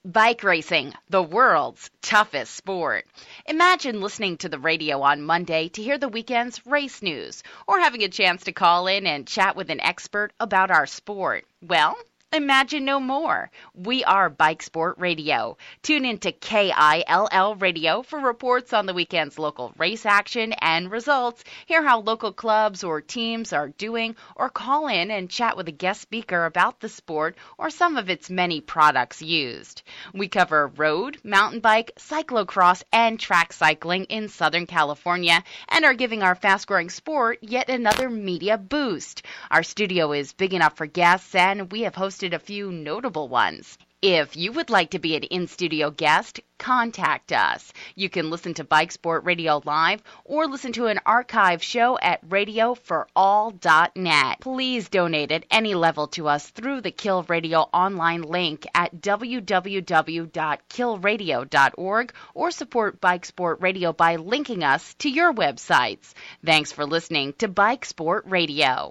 Bike racing, the world's toughest sport. Imagine listening to the radio on Monday to hear the weekend's race news, or having a chance to call in and chat with an expert about our sport. Well, imagine no more. We are Bike Sport Radio. Tune in to KILL Radio for reports on the weekend's local race action and results. Hear how local clubs or teams are doing, or call in and chat with a guest speaker about the sport or some of its many products used. We cover road, mountain bike, cyclocross, and track cycling in Southern California and are giving our fast-growing sport yet another media boost. Our studio is big enough for guests, and we have hosted a few notable ones. If you would like to be an in-studio guest, contact us. You can listen to Bike Sport Radio live or listen to an archive show at radioforall.net. Please donate at any level to us through the Kill Radio online link at www.killradio.org or support Bike Sport Radio by linking us to your websites. Thanks for listening to Bike Sport Radio.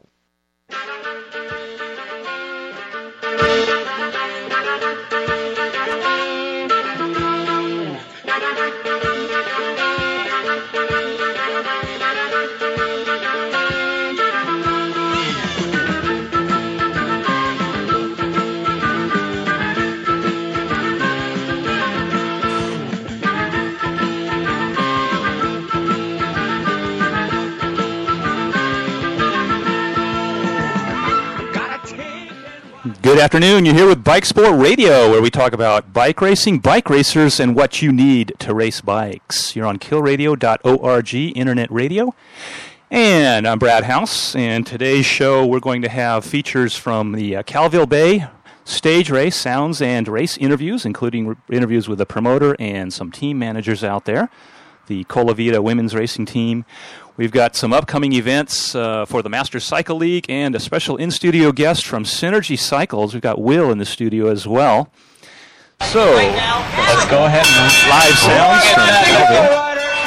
Good afternoon. You're here with Bike Sport Radio, where we talk about bike racing, bike racers, and what you need to race bikes. You're on killradio.org, internet radio. And I'm Brad House, and today's show we're going to have features from the Calville Bay stage race, sounds, and race interviews, including interviews with the promoter and some team managers out there, the Colavita women's racing team. We've got some upcoming events for the Masters Cycle League and a special in-studio guest from Synergy Cycles. We've got Will in the studio as well. So, let's go ahead and live sounds from Calville.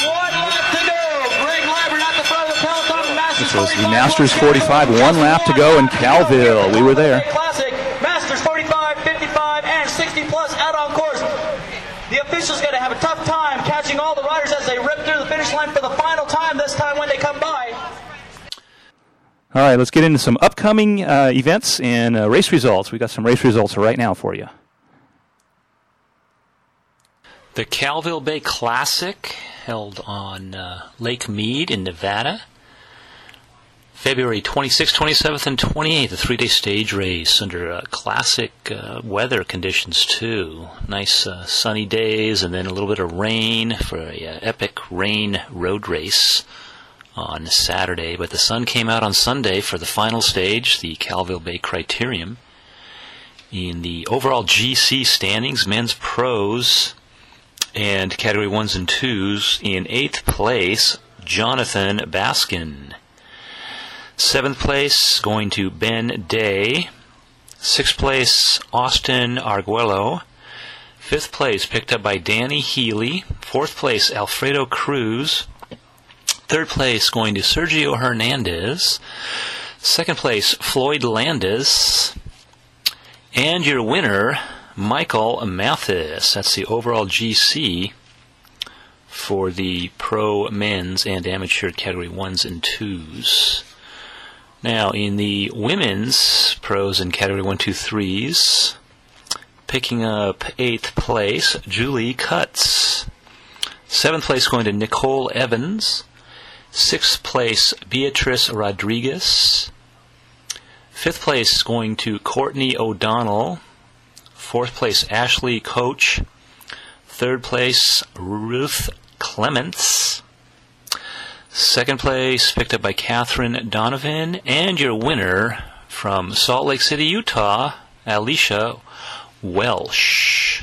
This was the Masters 45, one lap to go in Calville. We were there. Classic, Masters 45, 55, and 60 plus out on course. The officials going to have a tough time catching all the riders as they rip through the finish line for the final time this time when they come by. All right, let's get into some upcoming events and race results. We got some race results right now for you. The Calville Bay Classic, held on Lake Mead in Nevada. February 26th, 27th, and 28th, a three-day stage race under classic weather conditions, too. Nice sunny days and then a little bit of rain for an epic rain road race on Saturday. But the sun came out on Sunday for the final stage, the Calville Bay Criterium. In the overall GC standings, men's pros and category 1s and 2s, in 8th place, Jonathan Baskin. 7th place going to Ben Day. 6th place, Austin Arguello. 5th place picked up by Danny Healy. 4th place, Alfredo Cruz. 3rd place going to Sergio Hernandez. 2nd place, Floyd Landis. And your winner, Michael Mathis. That's the overall GC for the pro men's and amateur category 1s and 2s. Now, in the women's pros and category 1, 2, 3s, picking up 8th place, Julie Cutts. 7th place going to Nicole Evans. 6th place, Beatrice Rodriguez. 5th place going to Courtney O'Donnell. 4th place, Ashley Coach. 3rd place, Ruth Clements. 2nd place picked up by Catherine Donovan. And your winner from Salt Lake City, Utah, Alicia Welsh.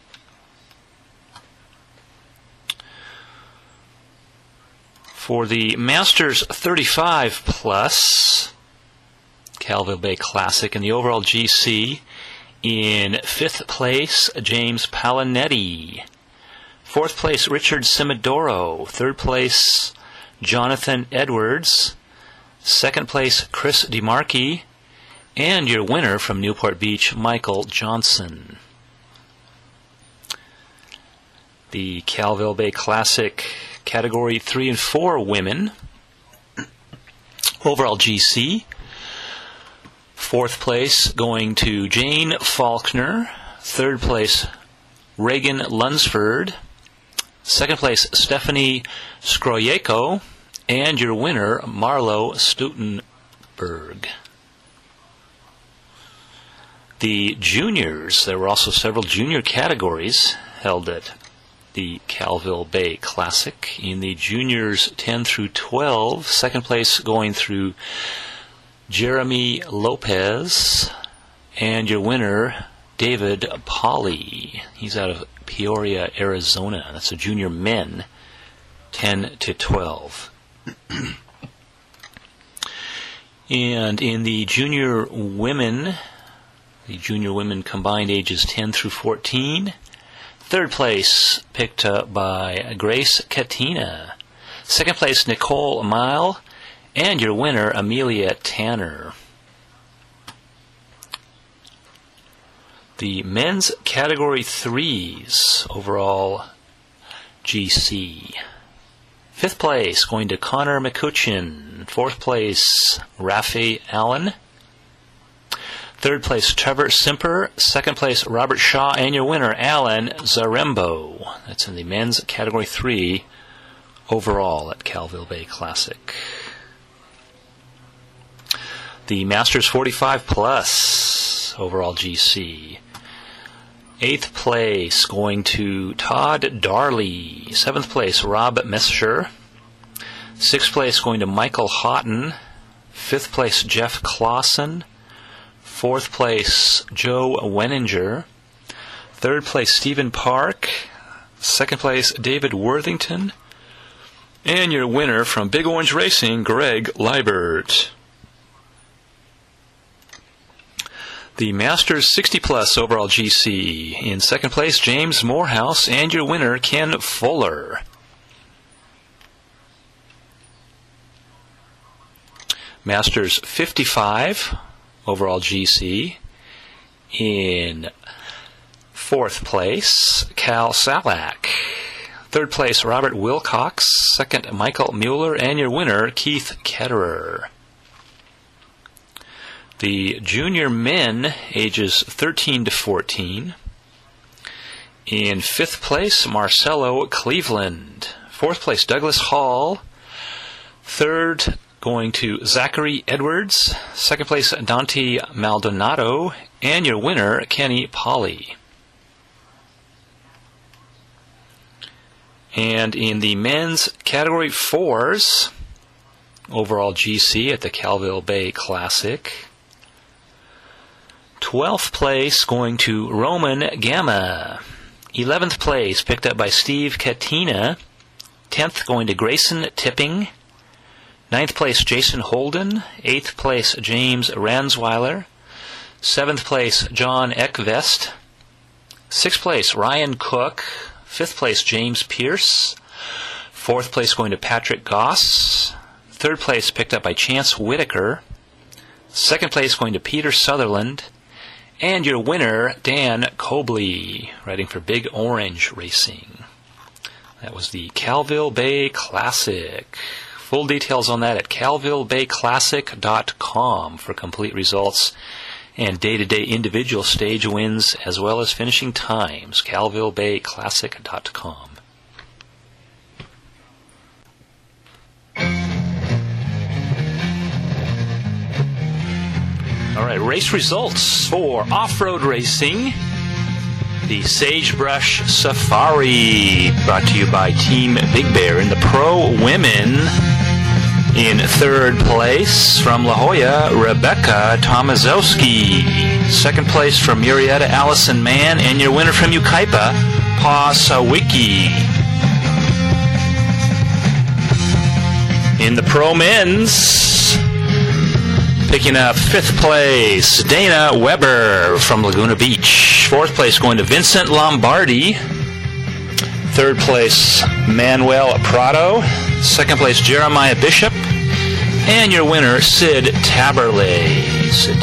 For the Masters 35 Plus Calville Bay Classic and the overall GC, in 5th place, James Palinetti. 4th place, Richard Simidoro. 3rd place, Jonathan Edwards. 2nd place, Chris DeMarchi. And your winner from Newport Beach, Michael Johnson. The Calville Bay Classic Category 3 and 4 women. Overall GC. 4th place going to Jane Faulkner. 3rd place, Reagan Lunsford. 2nd place, Stephanie Skroyeko. And your winner, Marlo Stoutenberg. The juniors, there were also several junior categories held at the Calville Bay Classic. In the juniors 10 through 12, 2nd place going through Jeremy Lopez. And your winner, David Polly. He's out of Peoria, Arizona. That's the junior men, 10 to 12. And in the junior women combined ages 10 through 14, 3rd place picked up by Grace Katina. 2nd place, Nicole Mile. And your winner, Amelia Tanner. The men's category 3s, overall GC. 5th place going to Connor McCutcheon. 4th place, Rafi Allen. 3rd place, Trevor Simper. 2nd place, Robert Shaw. And your winner, Alan Zarembo. That's in the men's category 3 overall at Calville Bay Classic. The Masters 45 plus overall GC. 8th place going to Todd Darley. 7th place, Rob Messer. 6th place going to Michael Houghton. 5th place, Jeff Clausen. 4th place, Joe Wenninger. 3rd place, Stephen Park. 2nd place, David Worthington. And your winner from Big Orange Racing, Greg Liebert. The Masters 60 plus overall GC. In 2nd place, James Morehouse, and your winner, Ken Fuller. Masters 55 overall GC. In 4th place, Cal Salak. 3rd place, Robert Wilcox. 2nd, Michael Mueller, and your winner, Keith Ketterer. The junior men, ages 13 to 14. In 5th place, Marcelo Cleveland. 4th place, Douglas Hall. 3rd, going to Zachary Edwards. 2nd place, Dante Maldonado. And your winner, Kenny Polly. And in the men's category 4s, overall GC at the Calville Bay Classic, 12th place going to Roman Gamma. 11th place picked up by Steve Katina. 10th going to Grayson Tipping. 9th place Jason Holden. 8th place James Ransweiler. 7th place John Eckvest. 6th place Ryan Cook. 5th place James Pierce. 4th place going to Patrick Goss. 3rd place picked up by Chance Whitaker. 2nd place going to Peter Sutherland. And your winner, Dan Cobley, riding for Big Orange Racing. That was the Calville Bay Classic. Full details on that at calvillebayclassic.com for complete results and day-to-day individual stage wins as well as finishing times. calvillebayclassic.com. All right, race results for off-road racing. The Sagebrush Safari, brought to you by Team Big Bear. In the Pro Women, in 3rd place from La Jolla, Rebecca Tomaszewski. 2nd place from Murrieta, Allison Mann. And your winner from Yucaipa, Pa Sawicki. In the Pro Men's, picking up 5th place, Dana Weber from Laguna Beach. 4th place going to Vincent Lombardi. 3rd place, Manuel Prado. 2nd place, Jeremiah Bishop. And your winner, Sid Taberley.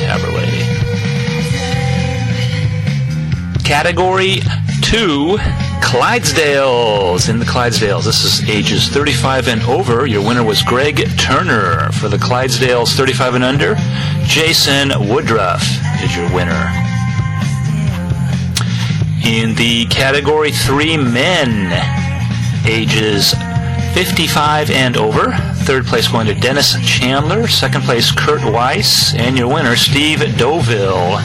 Category 2, Clydesdales. In the Clydesdales, this is ages 35 and over. Your winner was Greg Turner. For the Clydesdales 35 and under, Jason Woodruff is your winner. In the Category 3 men, ages 55 and over, third place going to Dennis Chandler, second place Kurt Weiss, and your winner Steve Deauville.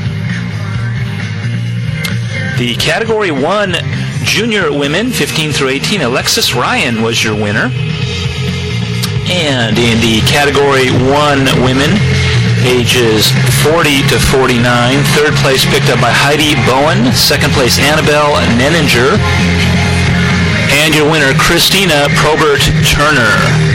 The Category 1 junior women, 15 through 18, Alexis Ryan was your winner. And in the Category 1 women, ages 40 to 49, third place picked up by Heidi Bowen, second place Annabelle Nenninger, and your winner Christina Probert Turner.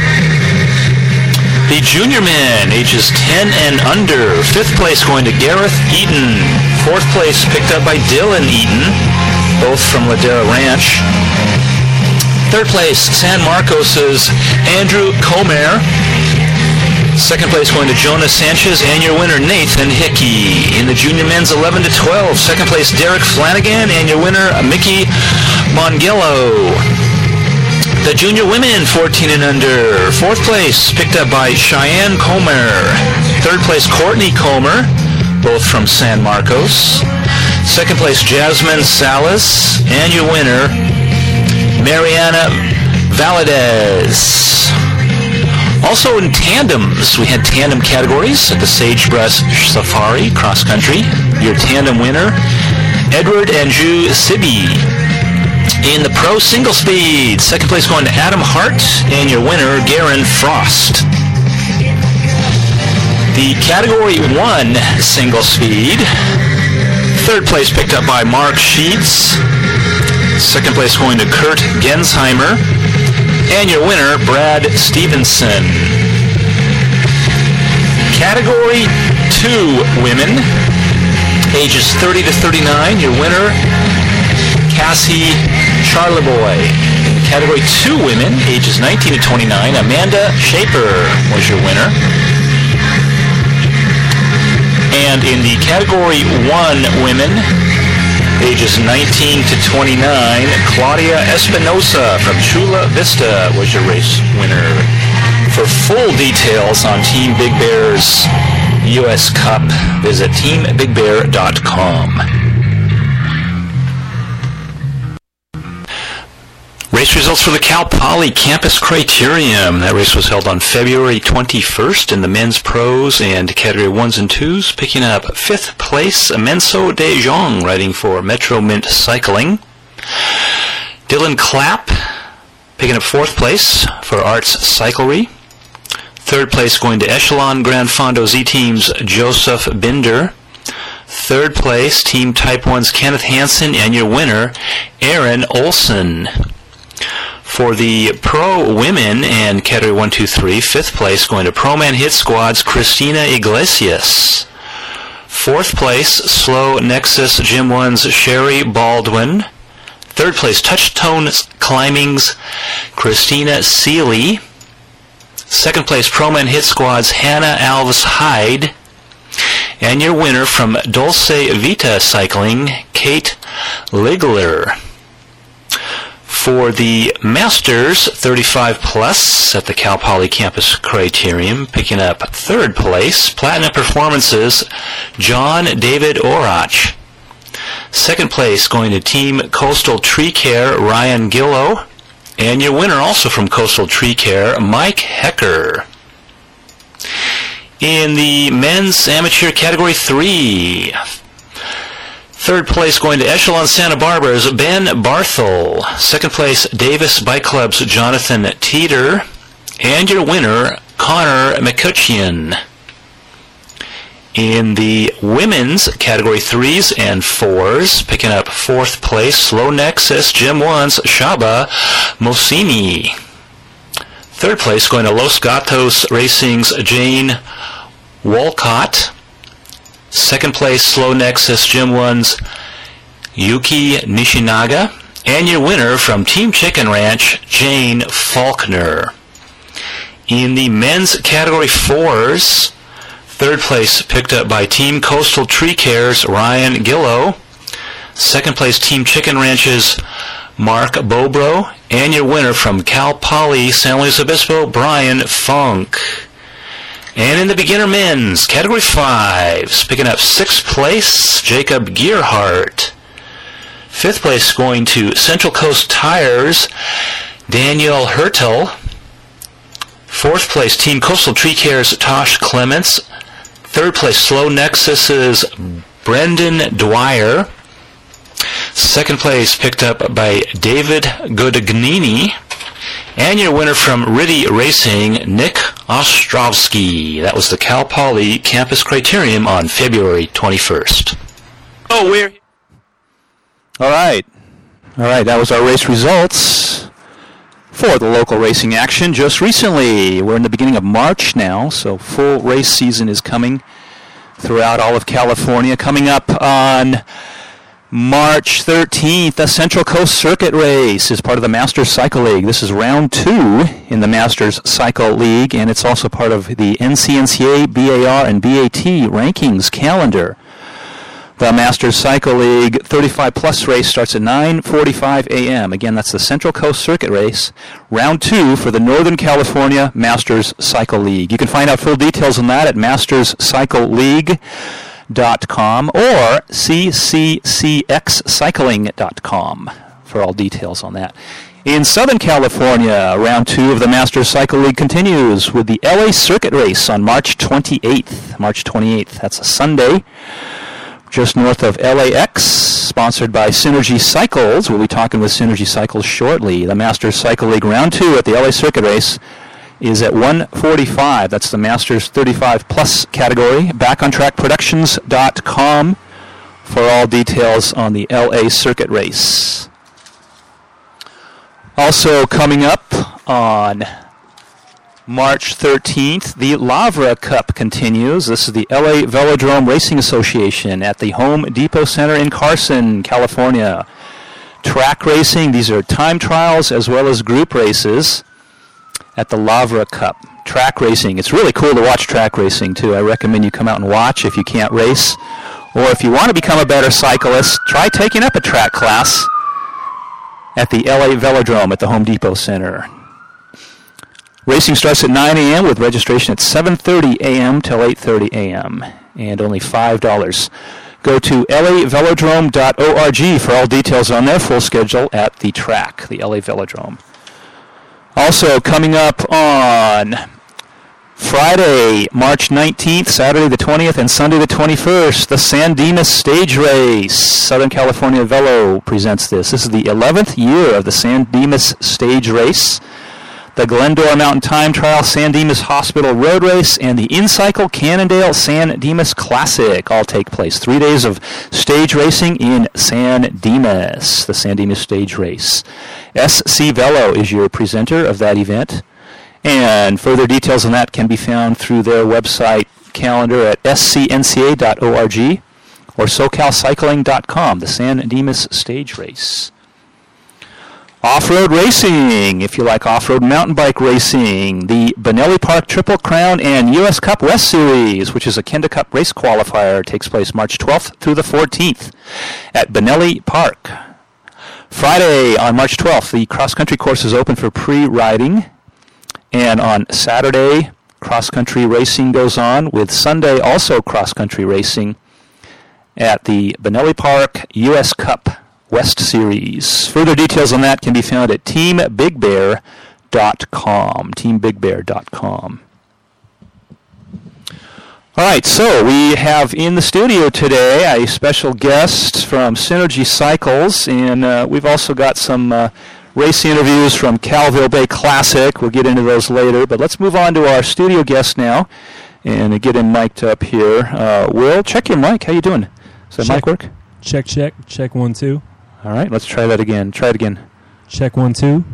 The junior men, ages 10 and under, fifth place going to Gareth Eaton, fourth place picked up by Dylan Eaton, both from Ladera Ranch. Third place, San Marcos's Andrew Comer. Second place going to Jonas Sanchez, and your winner Nathan Hickey. In the junior men's 11 to 12, second place Derek Flanagan, and your winner Mickey Mongello. The junior women 14 and under, fourth place picked up by Cheyenne Comer. Third place Courtney Comer, both from San Marcos. Second place Jasmine Salas, and your winner Mariana Valadez. Also in tandems, we had tandem categories at the Sagebrush Safari Cross Country. Your tandem winner, Edward Andrew Sibby. In the pro single speed, second place going to Adam Hart, and your winner, Garen Frost. The Category 1 single speed, third place picked up by Mark Sheets, second place going to Kurt Gensheimer, and your winner, Brad Stevenson. Category 2 women, ages 30 to 39, your winner, Cassie Charleboy. Category 2 women, ages 19 to 29, Amanda Shaper was your winner. And in the Category 1 women, ages 19 to 29, Claudia Espinosa from Chula Vista was your race winner. For full details on Team Big Bear's U.S. Cup, visit teambigbear.com. Race results for the Cal Poly Campus Criterium. That race was held on February 21st in the men's pros and category 1s and 2s. Picking up 5th place, Menso De Jong, riding for Metro Mint Cycling. Dylan Clapp picking up 4th place for Arts Cyclery. 3rd place going to Echelon Grand Fondo Z Team's Joseph Binder. 3rd place, Team Type 1's Kenneth Hansen, and your winner, Aaron Olson. For the Pro Women and Category 1, 2, 3, 5th place going to Pro Man Hit Squad's Christina Iglesias. 4th place, Slow Nexus Gym 1's Sherry Baldwin. 3rd place, Touchstone Climbing's Christina Seeley. 2nd place, Pro Man Hit Squad's Hannah Alves Hyde. And your winner from Dulce Vita Cycling, Kate Ligler. For the Masters 35 plus at the Cal Poly Campus Criterium, picking up 3rd place, Platinum Performances, John David Orach. 2nd place going to Team Coastal Tree Care, Ryan Gillow. And your winner also from Coastal Tree Care, Mike Hecker. In the men's amateur category 3, 3rd place going to Echelon Santa Barbara's Ben Barthel. 2nd place, Davis Bike Club's Jonathan Teeter. And your winner, Connor McCutcheon. In the women's category 3s and 4s, picking up 4th place, Slow Nexus Gym 1's Shaba Mosini. 3rd place going to Los Gatos Racing's Jane Walcott. 2nd place, Slow Nexus Gym 1's Yuki Nishinaga. And your winner from Team Chicken Ranch, Jane Faulkner. In the men's category 4s, 3rd place picked up by Team Coastal Tree Care's Ryan Gillow. 2nd place, Team Chicken Ranch's Mark Bobro, and your winner from Cal Poly San Luis Obispo, Brian Funk. And in the beginner men's, Category 5, picking up 6th place, Jacob Gearhart. 5th place going to Central Coast Tires, Daniel Hertel. 4th place, Team Coastal Tree Care's Tosh Clements. 3rd place, Slow Nexus's Brendan Dwyer. 2nd place picked up by David Godagnini. And your winner from Riddy Racing, Nick Ostrovsky. That was the Cal Poly Campus Criterium on February 21st. Oh, we're... All right, that was our race results for the local racing action just recently. We're in the beginning of March now, so full race season is coming throughout all of California. Coming up on March 13th, the Central Coast Circuit Race is part of the Masters Cycle League. This is round 2 in the Masters Cycle League, and it's also part of the NCNCA, BAR, and BAT rankings calendar. The Masters Cycle League 35-plus race starts at 9:45 a.m. Again, that's the Central Coast Circuit Race, round 2 for the Northern California Masters Cycle League. You can find out full details on that at masterscycleleague.com or cccxcycling.com for all details on that. In Southern California, round 2 of the Masters Cycle League continues with the LA Circuit Race on March 28th. That's a Sunday, just north of LAX, sponsored by Synergy Cycles. We'll be talking with Synergy Cycles shortly. The Masters Cycle League round 2 at the LA Circuit Race is at 1:45. That's the Masters 35-plus category. BackOnTrackProductions.com for all details on the LA Circuit Race. Also coming up on March 13th, the Lavra Cup continues. This is the LA Velodrome Racing Association at the Home Depot Center in Carson, California. Track racing, these are time trials as well as group races at the Lavra Cup. Track racing, it's really cool to watch track racing too. I recommend you come out and watch if you can't race. Or if you want to become a better cyclist, try taking up a track class at the LA Velodrome at the Home Depot Center. Racing starts at 9 a.m. with registration at 7:30 a.m. till 8:30 a.m. and only $5. Go to lavelodrome.org for all details on their full schedule at the track, the LA Velodrome. Also coming up on Friday, March 19th, Saturday the 20th, and Sunday the 21st, the San Dimas Stage Race. Southern California Velo presents this. This is the 11th year of the San Dimas Stage Race. The Glendora Mountain Time Trial, San Dimas Hospital Road Race, and the InCycle Cannondale San Dimas Classic all take place. 3 days of stage racing in San Dimas, the San Dimas Stage Race. SC Velo is your presenter of that event, and further details on that can be found through their website calendar at scnca.org or socalcycling.com, the San Dimas Stage Race. Off-road racing, if you like off-road mountain bike racing, the Benelli Park Triple Crown and U.S. Cup West Series, which is a Kenda Cup race qualifier, takes place March 12th through the 14th at Benelli Park. Friday on March 12th, the cross-country course is open for pre-riding, and on Saturday, cross-country racing goes on, with Sunday also cross-country racing at the Benelli Park U.S. Cup West Series. Further details on that can be found at teambigbear.com. teambigbear.com. All right, so we have in the studio today a special guest from Synergy Cycles, and we've also got some race interviews from Calville Bay Classic. We'll get into those later, but let's move on to our studio guest now and get him mic'd up here. Will, check your mic. How you doing? Does that mic work? Check. Check 1 2. All right, let's try that again. Try it again. Check 1 2.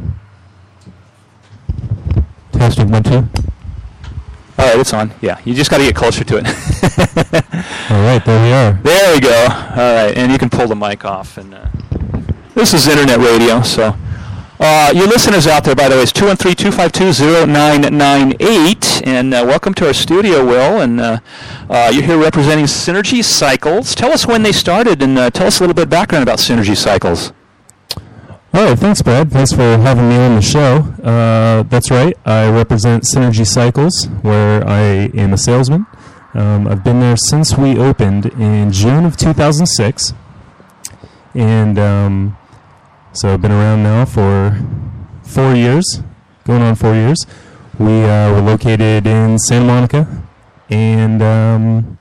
Testing 1 2. All right, it's on. Yeah, you just got to get closer to it. All right, there we are. There we go. All right, and you can pull the mic off. And this is internet radio, so your listeners out there, by the way, is 213-252-0998, and welcome to our studio, Will. And you're here representing Synergy Cycles. Tell us when they started, and tell us a little bit of background about Synergy Cycles. All right, thanks, Brad. Thanks for having me on the show. That's right. I represent Synergy Cycles, where I am a salesman. I've been there since we opened in June of 2006. And so I've been around now for 4 years, going on 4 years. We're located in Santa Monica. And,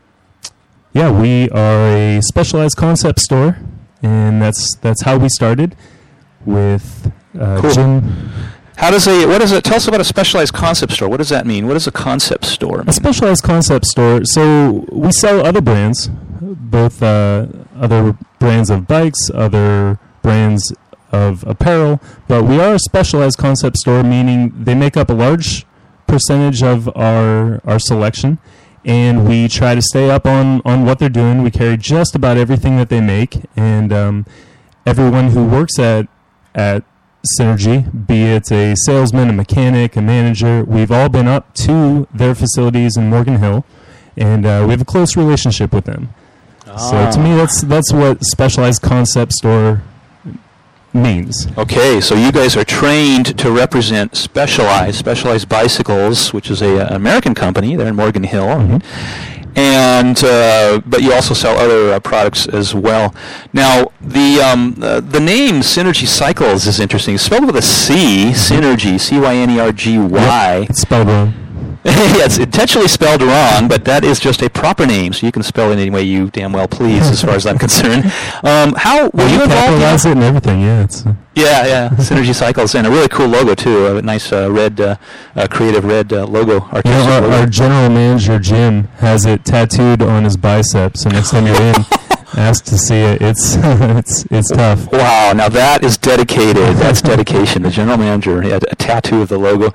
we are a specialized concept store. And that's how we started with cool. Jim. Tell us about a specialized concept store. What does that mean? What does a concept store mean? A specialized concept store. So we sell other brands, both other brands of bikes, other brands of apparel, but we are a specialized concept store, meaning they make up a large percentage of our selection, and we try to stay up on what they're doing. We carry just about everything that they make, and everyone who works at Synergy, be it a salesman, a mechanic, a manager, we've all been up to their facilities in Morgan Hill, and we have a close relationship with them. So to me, that's what specialized concept store means. Okay, so you guys are trained to represent Specialized Bicycles, which is an American company. They're in Morgan Hill. Mm-hmm. And but you also sell other products as well. Now, the name Synergy Cycles is interesting. It's spelled with a C, Synergy, Cynergy. Yep, it's spelled wrong. Yeah, it's intentionally spelled wrong, but that is just a proper name, so you can spell it any way you damn well please, as far as I'm concerned. How were you involved? Capitalize it and everything, yeah. Yeah, Synergy Cycles, and a really cool logo too. A nice red, creative red logo. Our general manager Jim has it tattooed on his bicep, so next time you're in, ask to see it. It's tough. Wow, now that is dedicated. That's dedication. The general manager had a tattoo of the logo.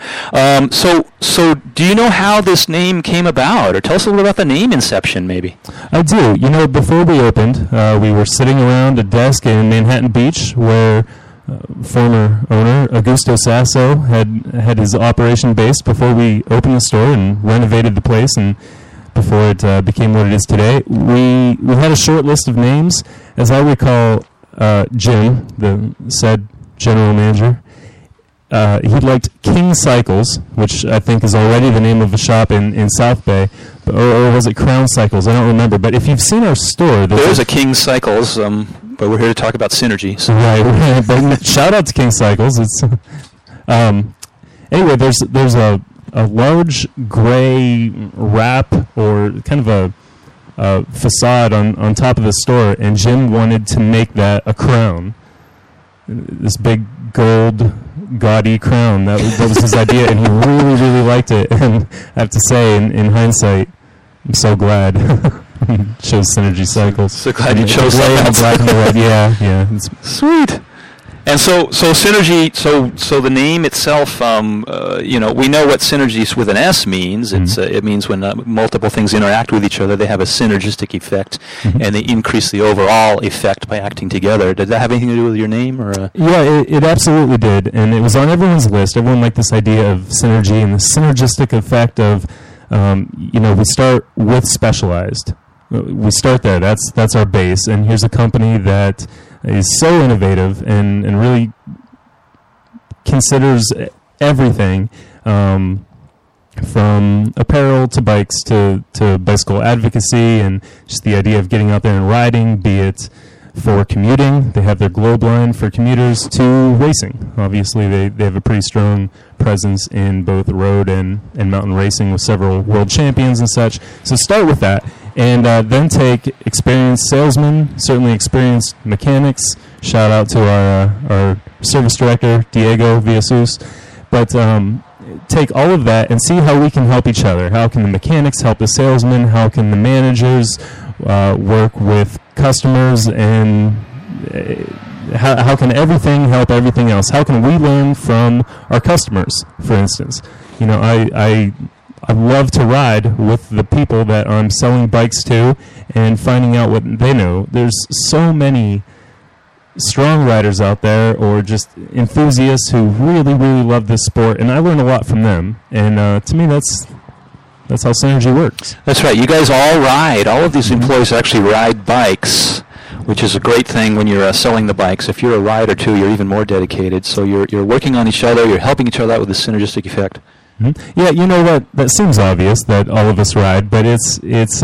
So do you know how this name came about, or tell us a little about the name inception, maybe? I do. Before we opened, we were sitting around a desk in Manhattan Beach where former owner Augusto Sasso had his operation based before we opened the store and renovated the place, and before it became what it is today. We had a short list of names. As I recall, Jim, the said general manager, he liked King Cycles, which I think is already the name of a shop in South Bay, or was it Crown Cycles? I don't remember. But if you've seen our store... There's a King Cycles, but we're here to talk about Synergy. So. Right, but shout out to King Cycles. It's anyway, there's a large gray wrap or kind of a facade on top of the store, and Jim wanted to make that a crown. This big gold gaudy crown. That was his idea, and he really, really liked it. And I have to say, in hindsight, I'm so glad he chose Synergy Cycles. So glad you chose that. Black and white. Yeah. It's sweet. And so Synergy, so the name itself, we know what synergy with an S means. Mm-hmm. It means when multiple things interact with each other, they have a synergistic effect, mm-hmm. and they increase the overall effect by acting together. Did that have anything to do with your name? Or Yeah, it absolutely did, and it was on everyone's list. Everyone liked this idea of synergy and the synergistic effect of, we start with Specialized. We start there. That's our base, and here's a company that is so innovative and really considers everything, from apparel to bikes to bicycle advocacy, and just the idea of getting out there and riding, be it for commuting. They have their Globe line for commuters, to racing. Obviously, they have a pretty strong presence in both road and mountain racing with several world champions and such. So start with that. And then take experienced salesmen, certainly experienced mechanics. Shout out to our service director, Diego Villasus. But take all of that and see how we can help each other. How can the mechanics help the salesmen? How can the managers work with customers? And how can everything help everything else? How can we learn from our customers, for instance? I love to ride with the people that I'm selling bikes to and finding out what they know. There's so many strong riders out there, or just enthusiasts who really, really love this sport, and I learn a lot from them. And to me, that's how Synergy works. That's right. You guys all ride. All of these employees actually ride bikes. which is a great thing when you're selling the bikes. If you're a rider too, you're even more dedicated. So you're working on each other. You're helping each other out with the synergistic effect. Mm-hmm. Yeah, you know what? That seems obvious that all of us ride, but it's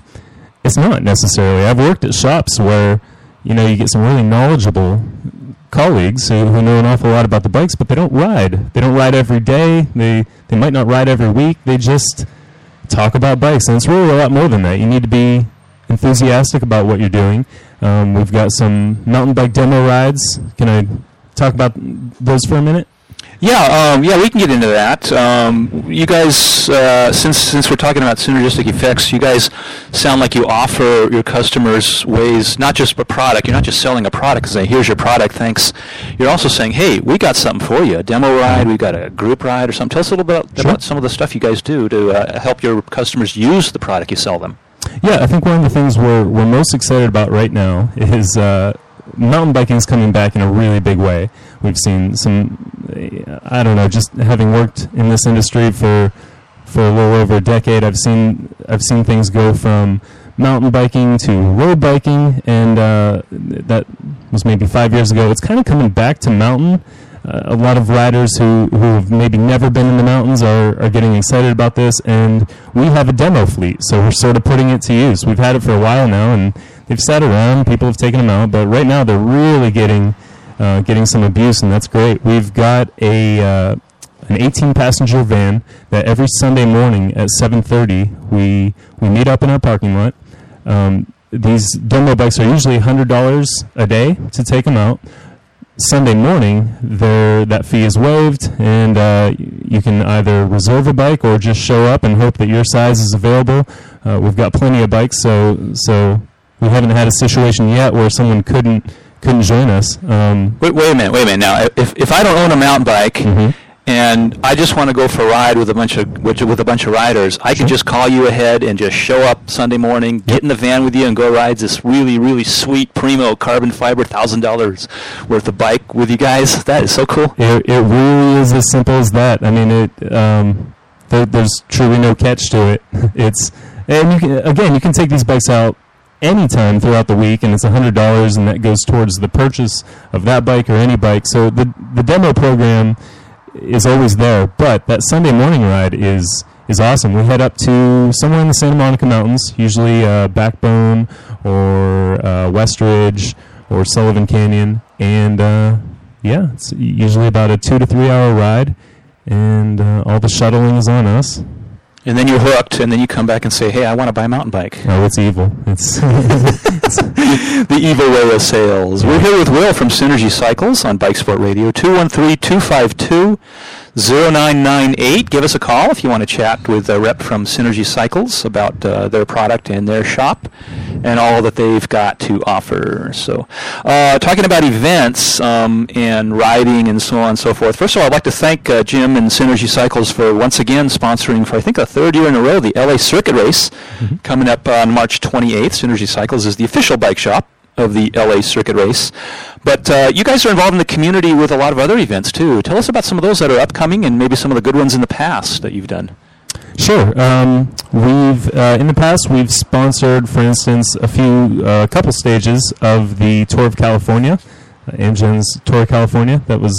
not necessarily. I've worked at shops where you get some really knowledgeable colleagues who know an awful lot about the bikes, but they don't ride. They don't ride every day. They might not ride every week. They just talk about bikes, and it's really a lot more than that. You need to be enthusiastic about what you're doing. We've got some mountain bike demo rides. Can I talk about those for a minute? Yeah, we can get into that. You guys, since we're talking about synergistic effects, you guys sound like you offer your customers ways, not just a product. You're not just selling a product and saying, here's your product, thanks. You're also saying, hey, we got something for you, a demo ride, we got a group ride or something. Tell us a little bit about some of the stuff you guys do to help your customers use the product you sell them. Yeah, I think one of the things we're most excited about right now is mountain biking is coming back in a really big way. We've seen some, I don't know, just having worked in this industry for a little over a decade, I've seen things go from mountain biking to road biking, and that was maybe 5 years ago. It's kind of coming back to mountain. A lot of riders who have maybe never been in the mountains are getting excited about this, and we have a demo fleet, so we're sort of putting it to use. We've had it for a while now, and they've sat around, people have taken them out, but right now they're really getting some abuse, and that's great. We've got an 18-passenger van that every Sunday morning at 7:30 we meet up in our parking lot. These demo bikes are usually $100 a day to take them out. Sunday morning, that fee is waived, and you can either reserve a bike or just show up and hope that your size is available. We've got plenty of bikes, so we haven't had a situation yet where someone couldn't join us. Wait a minute. Now, if I don't own a mountain bike, mm-hmm. and I just want to go for a ride with a bunch of riders, I can just call you ahead and just show up Sunday morning, get in the van with you, and go ride this really, really sweet primo carbon fiber $1,000 worth of bike with you guys. That is so cool. It really is as simple as that. I mean, there's truly no catch to it. You can take these bikes out anytime throughout the week, and it's $100, and that goes towards the purchase of that bike or any bike. So the demo program is always there, but that Sunday morning ride is awesome. We head up to somewhere in the Santa Monica Mountains, usually Backbone or Westridge or Sullivan Canyon, and it's usually about a 2 to 3 hour ride, and all the shuttling is on us. And then you're hooked, and then you come back and say, hey, I want to buy a mountain bike. Oh, it's evil. It's the evil way of sales. We're here with Will from Synergy Cycles on Bike Sport Radio, 213-252-0998. Give us a call if you want to chat with a rep from Synergy Cycles about their product and their shop and all that they've got to offer. So talking about events and riding and so on and so forth. First of all, I'd like to thank Jim and Synergy Cycles for once again sponsoring for, I think, the third year in a row, the LA Circuit Race coming up on March 28th. Synergy Cycles is the official bike shop of the LA Circuit Race. But you guys are involved in the community with a lot of other events, too. Tell us about some of those that are upcoming and maybe some of the good ones in the past that you've done. Sure. We've in the past we've sponsored, for instance, a couple stages of the Tour of California, Amgen's Tour of California. That was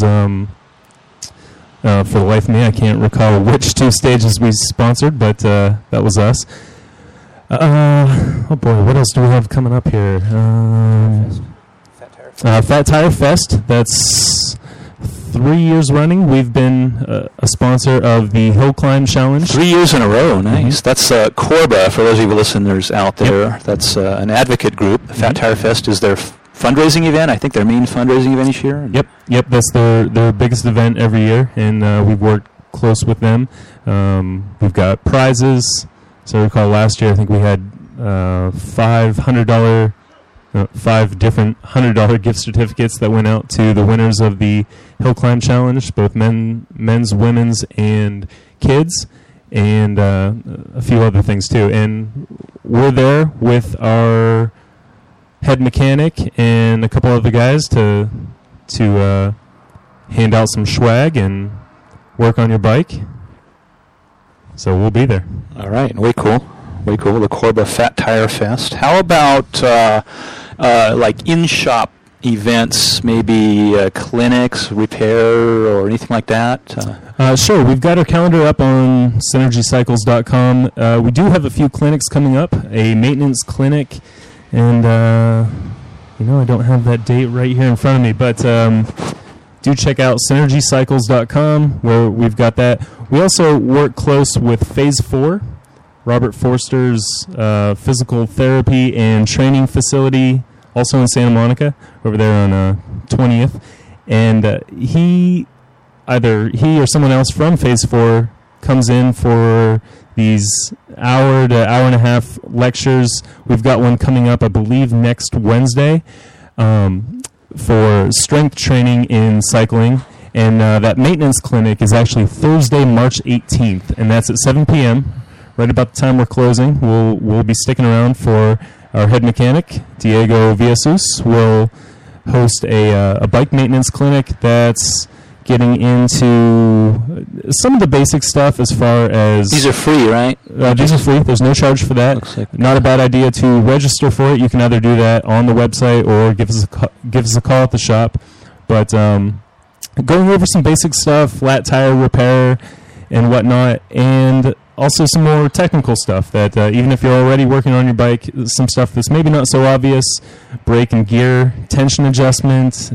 for the life of me, I can't recall which two stages we sponsored, but that was us. Oh boy, what else do we have coming up here? Fat Tire Fest. That's 3 years running. We've been a sponsor of the Hill Climb Challenge. 3 years in a row. Nice. Mm-hmm. That's Corba, for those of you listeners out there. Yep. That's an advocate group. The Fat Tire Fest is their fundraising event. I think their main fundraising event each year. Yep. That's their biggest event every year, and we've worked close with them. We've got prizes. So I recall last year, I think we had five different $100 gift certificates that went out to the winners of the Hill Climb Challenge, both men's, women's, and kids, and a few other things too. And we're there with our head mechanic and a couple other guys to hand out some swag and work on your bike. So we'll be there. All right. Way cool. The Corba Fat Tire Fest. How about like in-shop events, maybe clinics, repair, or anything like that? Sure. We've got our calendar up on synergycycles.com. We do have a few clinics coming up, a maintenance clinic, and, I don't have that date right here in front of me, but do check out synergycycles.com where we've got that. We also work close with Phase 4, Robert Forster's physical therapy and training facility, also in Santa Monica, over there on 20th. And he or someone else from Phase 4 comes in for these hour to hour and a half lectures. We've got one coming up, I believe, next Wednesday for strength training in cycling. And that maintenance clinic is actually Thursday, March 18th, and that's at 7 p.m., right about the time we're closing. We'll be sticking around for our head mechanic, Diego Villasus. Will host a bike maintenance clinic that's getting into some of the basic stuff as far as... These are free, right? These are free. There's no charge for that. Like not a bad idea to register for it. You can either do that on the website or give us a call at the shop. But going over some basic stuff, flat tire repair and whatnot, and also some more technical stuff that even if you're already working on your bike, some stuff that's maybe not so obvious, brake and gear, tension adjustment,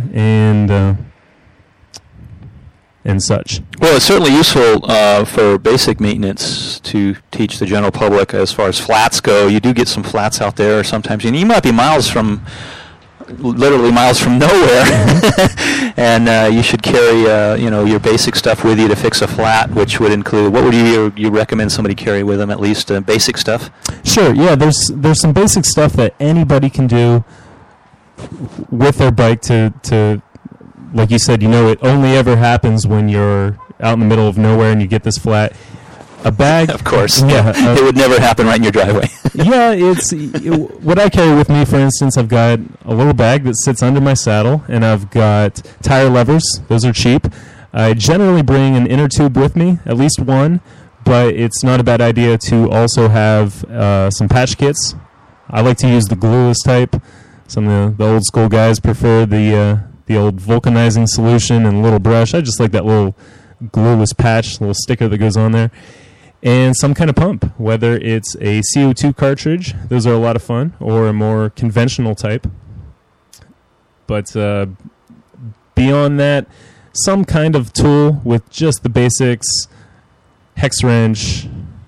and such. Well, it's certainly useful for basic maintenance to teach the general public as far as flats go. You do get some flats out there sometimes, and you might be literally miles from nowhere, and you should carry your basic stuff with you to fix a flat, which would include, what would you recommend somebody carry with them, at least basic stuff? Sure, yeah, there's some basic stuff that anybody can do with their bike to like you said, it only ever happens when you're out in the middle of nowhere and you get this flat. A bag, of course. Yeah, it would never happen right in your driveway. Yeah, what I carry with me. For instance, I've got a little bag that sits under my saddle, and I've got tire levers. Those are cheap. I generally bring an inner tube with me, at least one, but it's not a bad idea to also have some patch kits. I like to use the glueless type. Some of the old school guys prefer the old vulcanizing solution and a little brush. I just like that little glueless patch, little sticker that goes on there. And some kind of pump, whether it's a CO2 cartridge, those are a lot of fun, or a more conventional type. But beyond that, some kind of tool with just the basics, hex wrench.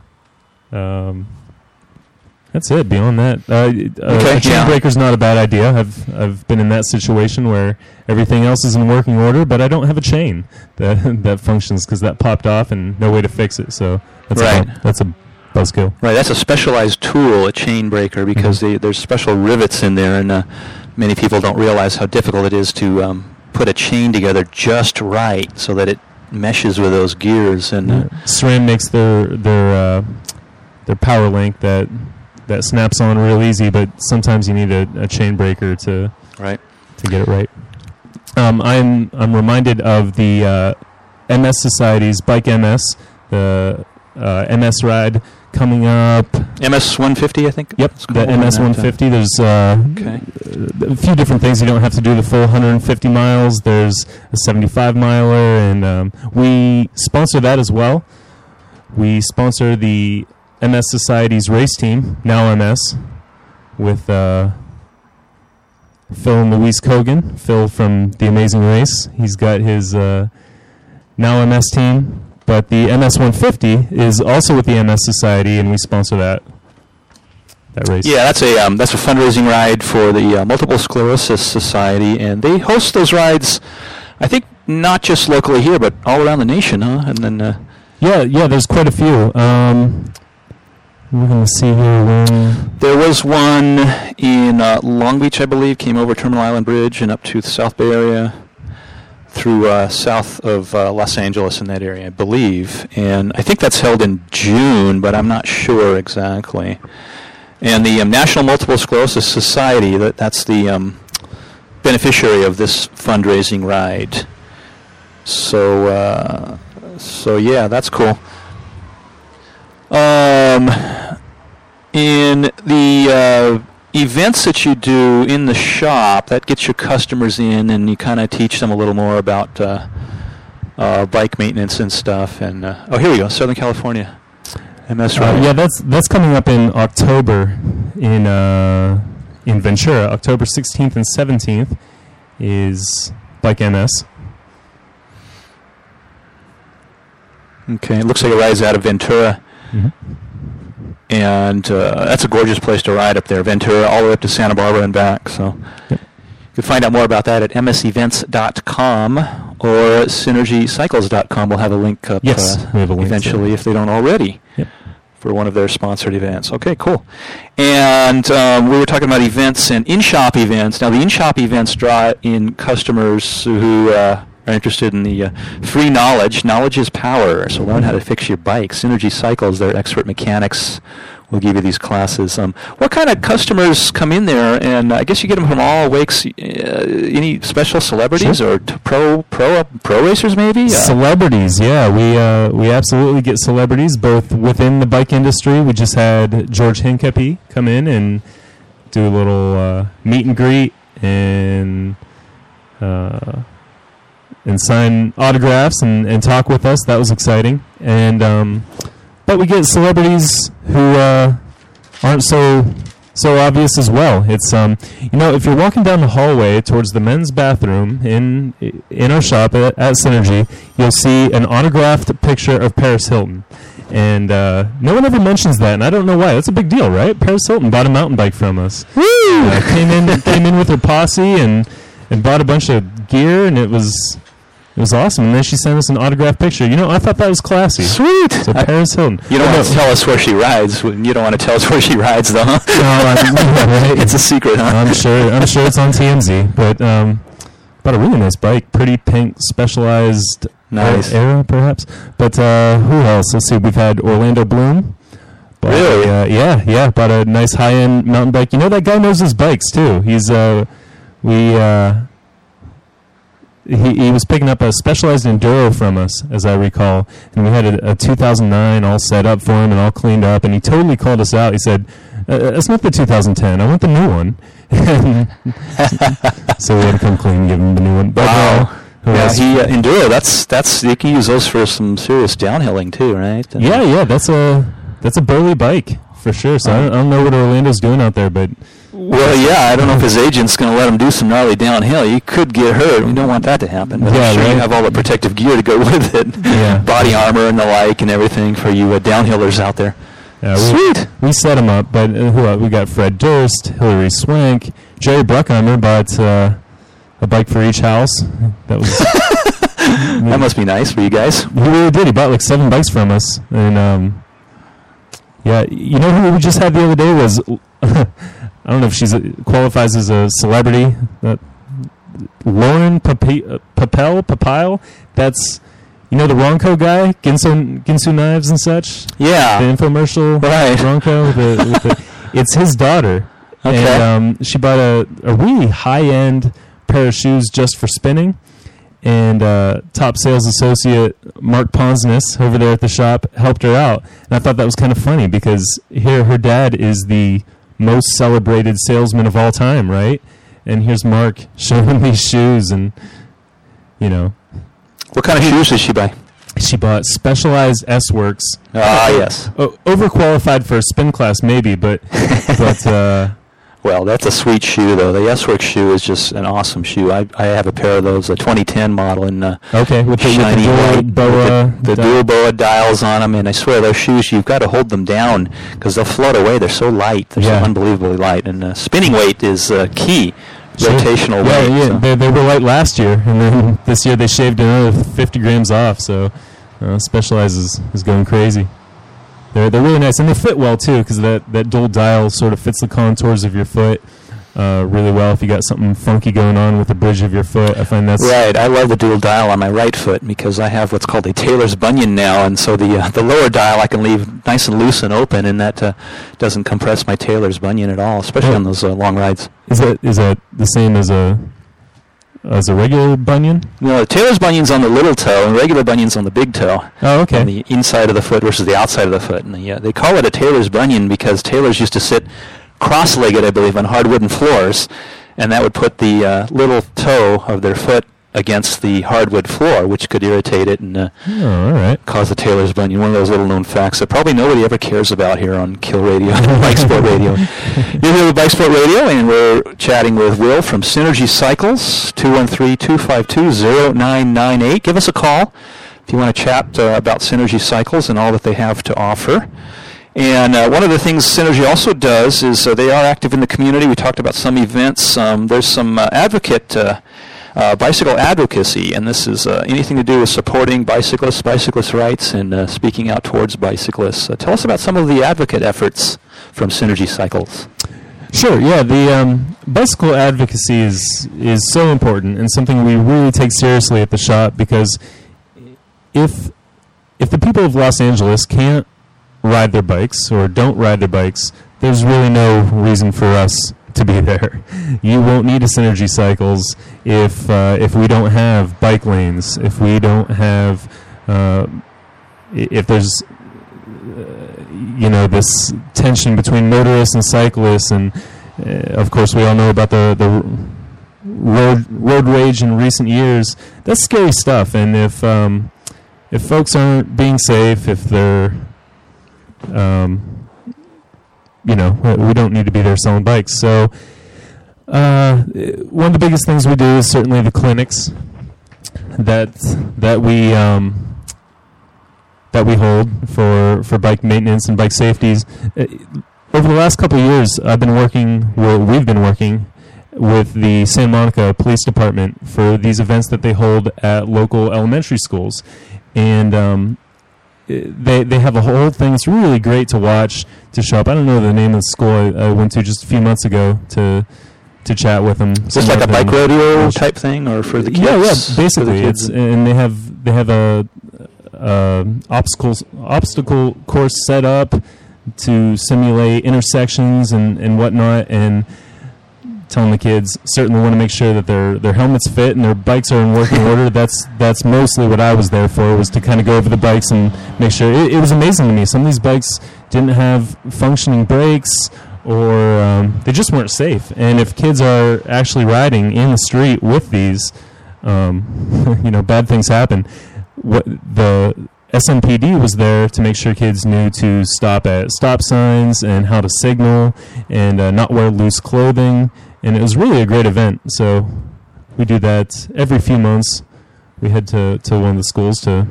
That's it. Beyond that, a chain breaker's not a bad idea. I've been in that situation where everything else is in working order, but I don't have a chain that functions because that popped off and no way to fix it. So that's a buzzkill. Right, that's a specialized tool, a chain breaker, because there's special rivets in there, and many people don't realize how difficult it is to put a chain together just right so that it meshes with those gears. And SRAM makes their power link that snaps on real easy, but sometimes you need a chain breaker to get it right. I'm reminded of the MS Society's Bike MS, the MS ride coming up. MS 150, I think? Yep, the MS 150. There's a few different things. You don't have to do the full 150 miles. There's a 75 miler, and we sponsor that as well. We sponsor the MS Society's race team, Now MS, with Phil and Luis Kogan. Phil from The Amazing Race. He's got his Now MS team. But the MS 150 is also with the MS Society, and we sponsor that race. Yeah, that's a fundraising ride for the Multiple Sclerosis Society, and they host those rides, I think, not just locally here, but all around the nation, huh? And then yeah, there's quite a few. We're going to see here when... There was one in Long Beach, I believe, came over Terminal Island Bridge and up to the South Bay area through south of Los Angeles in that area, I believe. And I think that's held in June, but I'm not sure exactly. And the National Multiple Sclerosis Society, that's the beneficiary of this fundraising ride. So yeah, that's cool. In the events that you do in the shop, that gets your customers in, and you kind of teach them a little more about bike maintenance and stuff. And here we go, Southern California. MS Riders. Yeah, that's coming up in October in Ventura. October 16th and 17th is Bike MS. Okay, it looks like it rides out of Ventura. Mm-hmm. And that's a gorgeous place to ride up there, Ventura, all the way up to Santa Barbara and back. So you can find out more about that at msevents.com or synergycycles.com. We'll have a link up we have a link eventually if they don't already. Yep. For one of their sponsored events. Okay, cool. And we were talking about events and in-shop events. Now, the in-shop events draw in customers who are interested in the free knowledge. Knowledge is power, so learn how to fix your bike. Synergy Cycles, their expert mechanics, will give you these classes. What kind of customers come in there? And I guess you get them from all wakes. Any special celebrities Sure. or pro racers maybe? Celebrities, yeah. We absolutely get celebrities, both within the bike industry. We just had George Hincapie come in and do a little meet and greet and sign autographs and talk with us. That was exciting. And but we get celebrities who aren't so obvious as well. It's if you're walking down the hallway towards the men's bathroom in our shop at Synergy, you'll see an autographed picture of Paris Hilton. And no one ever mentions that, and I don't know why. That's a big deal, right? Paris Hilton bought a mountain bike from us. Woo! Came in with her posse and bought a bunch of gear, and it was awesome. And then she sent us an autographed picture. I thought that was classy. Sweet. So Paris Hilton. You don't want to tell us where she rides. You don't want to tell us where she rides, though. Huh? No, It's a secret, huh? I'm sure it's on TMZ. But a really nice bike, pretty pink, specialized Nice. era, perhaps. But who else? Let's see. We've had Orlando Bloom. Really? Yeah. Bought a nice high-end mountain bike. That guy knows his bikes too. He was picking up a Specialized Enduro from us, as I recall, and we had a 2009 all set up for him and all cleaned up, and he totally called us out. He said, "That's not the 2010. I want the new one." So we had to come clean and give him the new one. But, Wow. Enduro. That's you can use those for some serious downhilling too, right? Yeah. That's a burly bike for sure. So I don't know what Orlando's doing out there, but. Well, yeah, I don't know if his agent's going to let him do some gnarly downhill. You could get hurt. We don't want that to happen. But I'm sure you have all the protective gear to go with it. Yeah. Body armor and the like and everything for you downhillers out there. Yeah, Sweet. We set him up, but who else? We got Fred Durst, Hillary Swank, Jerry Bruckheimer bought a bike for each house. That was That must be nice for you guys. He really did. He bought like 7 bikes from us, and who we just had the other day was I don't know if she qualifies as a celebrity. Lauren Papile. That's the Ronco guy, Ginsu Knives and such. Yeah. The infomercial. Right. Ronco. It's his daughter. Okay. And she bought a really high-end pair of shoes just for spinning. And top sales associate Mark Ponsness over there at the shop helped her out. And I thought that was kind of funny because here her dad is the most celebrated salesman of all time, right? And here's Mark showing these shoes and, What kind of shoes did she buy? She bought Specialized S-Works. Yes. Overqualified for a spin class, maybe, but Well, that's a sweet shoe, though. The S-Works shoe is just an awesome shoe. I have a pair of those, a 2010 model in okay, with the shiny dual white, boa, the dual boa dials on them. And I swear, those shoes, you've got to hold them down because they'll float away. They're so light. They're so unbelievably light. And spinning weight is key. Sure. Rotational weight. Yeah. So. They were light last year, and then this year they shaved another 50 grams off. So Specialized is going crazy. They're really nice, and they fit well too because that dual dial sort of fits the contours of your foot really well. If you got something funky going on with the bridge of your foot, I find that's right. I love the dual dial on my right foot because I have what's called a Taylor's bunion now, and so the lower dial I can leave nice and loose and open, and that doesn't compress my Taylor's bunion at all, especially on those long rides. Is that the same as a regular bunion? No, the Taylor's bunion's on the little toe, and regular bunion's on the big toe. Oh, okay. On the inside of the foot versus the outside of the foot. And they call it a Taylor's bunion because tailors used to sit cross-legged, I believe, on hard wooden floors, and that would put the little toe of their foot against the hardwood floor, which could irritate it and all right. cause the tailor's bunion. One of those little known facts that probably nobody ever cares about here on Kill Radio, Bike Sport Radio. You're here with Bike Sport Radio, and we're chatting with Will from Synergy Cycles, 213-252-0998. Give us a call if you want to chat about Synergy Cycles and all that they have to offer. And one of the things Synergy also does is they are active in the community. We talked about some events. There's some bicycle advocacy, and this is anything to do with supporting bicyclists' rights, and speaking out towards bicyclists. Tell us about some of the advocate efforts from Synergy Cycles. Sure, yeah. The bicycle advocacy is so important and something we really take seriously at the shop, because if the people of Los Angeles can't ride their bikes or don't ride their bikes, there's really no reason for us to be there. You won't need a Synergy Cycles if we don't have bike lanes, if we don't have if there's this tension between motorists and cyclists, and of course we all know about the road rage in recent years. That's scary stuff, and if folks aren't being safe, if they're we don't need to be there selling bikes. So one of the biggest things we do is certainly the clinics that we hold for bike maintenance and bike safeties. Over the last couple of years, we've been working with the Santa Monica Police Department for these events that they hold at local elementary schools, and they have a whole thing. It's really great to watch, to show up. I don't know the name of the school I went to just a few months ago to chat with them. Is this like a bike rodeo type thing, or for the kids? Yeah, basically. And they have a obstacle course set up to simulate intersections and whatnot, and telling the kids certainly want to make sure that their helmets fit and their bikes are in working order. That's mostly what I was there for, was to kind of go over the bikes and make sure. It was amazing to me. Some of these bikes didn't have functioning brakes, or they just weren't safe. And if kids are actually riding in the street with these, bad things happen. The SMPD was there to make sure kids knew to stop at stop signs and how to signal, and not wear loose clothing. And it was really a great event. So we do that every few months. We head to one of the schools to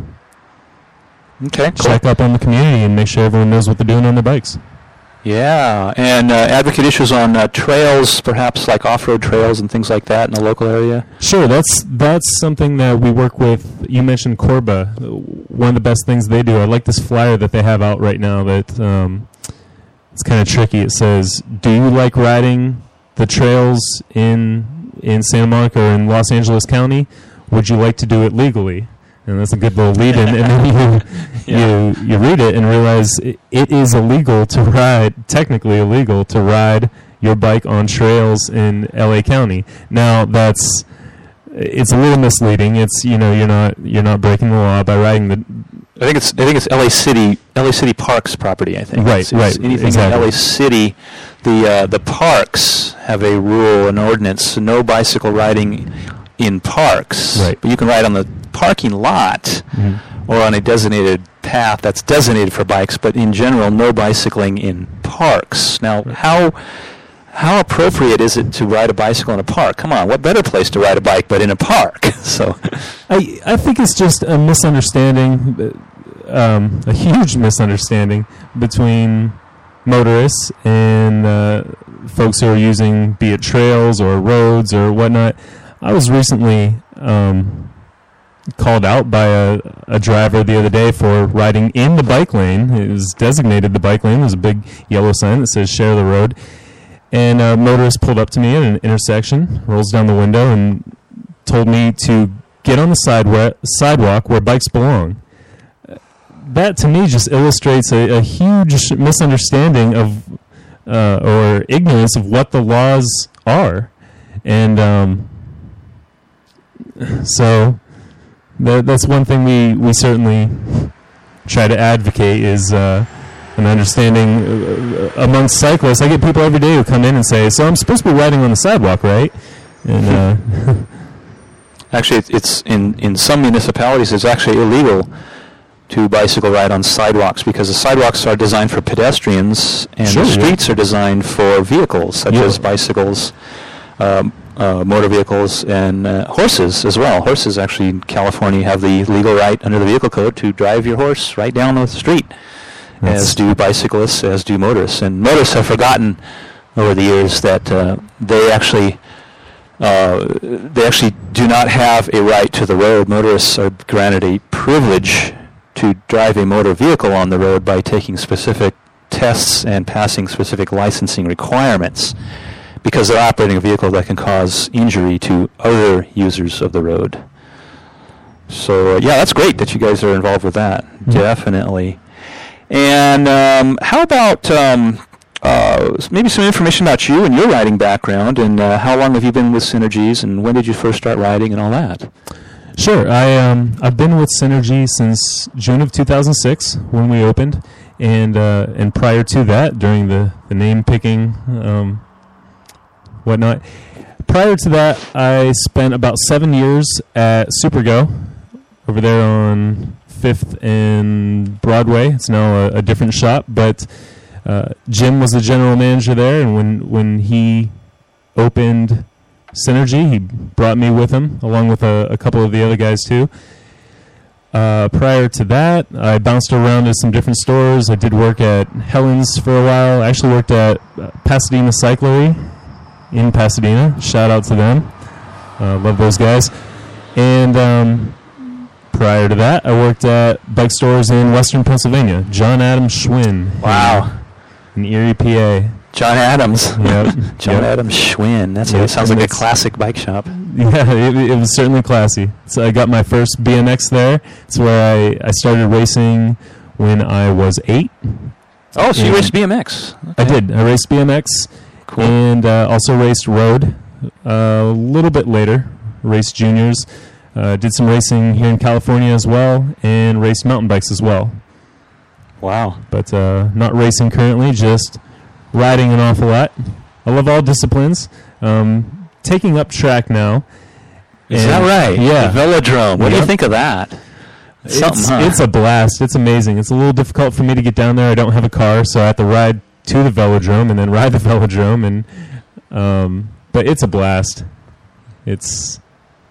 check up on the community and make sure everyone knows what they're doing on their bikes. Yeah, and advocate issues on trails, perhaps like off-road trails and things like that in the local area? Sure, that's something that we work with. You mentioned Corba. One of the best things they do, I like this flyer that they have out right now that it's kind of tricky. It says, "Do you like riding the trails in Santa Monica or in Los Angeles County? Would you like to do it legally?" And that's a good little lead-in. And then you read it and realize it is illegal to ride, technically illegal to ride your bike on trails in LA County. Now it's a little misleading. It's you're not breaking the law by riding the. I think it's LA City Parks property. I think right. Anything exactly. in LA City, the parks have a rule, an ordinance, no bicycle riding in parks. Right. But you can ride on the parking lot or on a designated path that's designated for bikes. But in general, no bicycling in parks. Now, how appropriate is it to ride a bicycle in a park? Come on, what better place to ride a bike but in a park? So, I think it's just a misunderstanding, a huge misunderstanding between motorists and folks who are using, be it trails or roads or whatnot. I was recently called out by a driver the other day for riding in the bike lane. It was designated the bike lane. There's a big yellow sign that says "Share the Road." And a motorist pulled up to me at an intersection, rolls down the window, and told me to get on the sidewalk where bikes belong. That, to me, just illustrates a huge misunderstanding of or ignorance of what the laws are. And so that's one thing we certainly try to advocate is an understanding amongst cyclists. I get people every day who come in and say, "So I'm supposed to be riding on the sidewalk, right?" And actually, it's in some municipalities, it's actually illegal to bicycle ride on sidewalks because the sidewalks are designed for pedestrians and the streets are designed for vehicles such as bicycles, motor vehicles, and horses as well. Horses actually in California have the legal right under the vehicle code to drive your horse right down the street, as do bicyclists, as do motorists. And motorists have forgotten over the years that they actually do not have a right to the road. Motorists are granted a privilege to drive a motor vehicle on the road by taking specific tests and passing specific licensing requirements because they're operating a vehicle that can cause injury to other users of the road. So, yeah, that's great that you guys are involved with that. Mm-hmm. Definitely. And how about maybe some information about you and your riding background, and how long have you been with Synergies, and when did you first start riding and all that? Sure. I've been with Synergy since June of 2006 when we opened, and prior to that, during the name picking, whatnot. Prior to that, I spent about 7 years at Supergo over there on 5th and Broadway. It's now a different shop, but Jim was the general manager there, and when he opened Synergy, he brought me with him, along with a couple of the other guys too. Prior to that, I bounced around to some different stores. I did work at Helen's for a while. I actually worked at Pasadena Cyclery in Pasadena. Shout out to them. Love those guys. And prior to that, I worked at bike stores in Western Pennsylvania. John Adams Schwinn. Wow. In Erie, PA. John Adams. Yep. John Adams Schwinn. That sounds like a classic bike shop. Yeah, it was certainly classy. So I got my first BMX there. It's where I started racing when I was 8. Oh, so you raced BMX. Okay. I did. I raced BMX. Cool. And also raced road a little bit later. Raced juniors. Did some racing here in California as well, and raced mountain bikes as well. Wow. But not racing currently, just riding an awful lot. I love all disciplines. Taking up track now. Is that right? Yeah. The velodrome. What do you think of that? It's a blast. It's amazing. It's a little difficult for me to get down there. I don't have a car, so I have to ride to the velodrome and then ride the velodrome. But it's a blast. It's...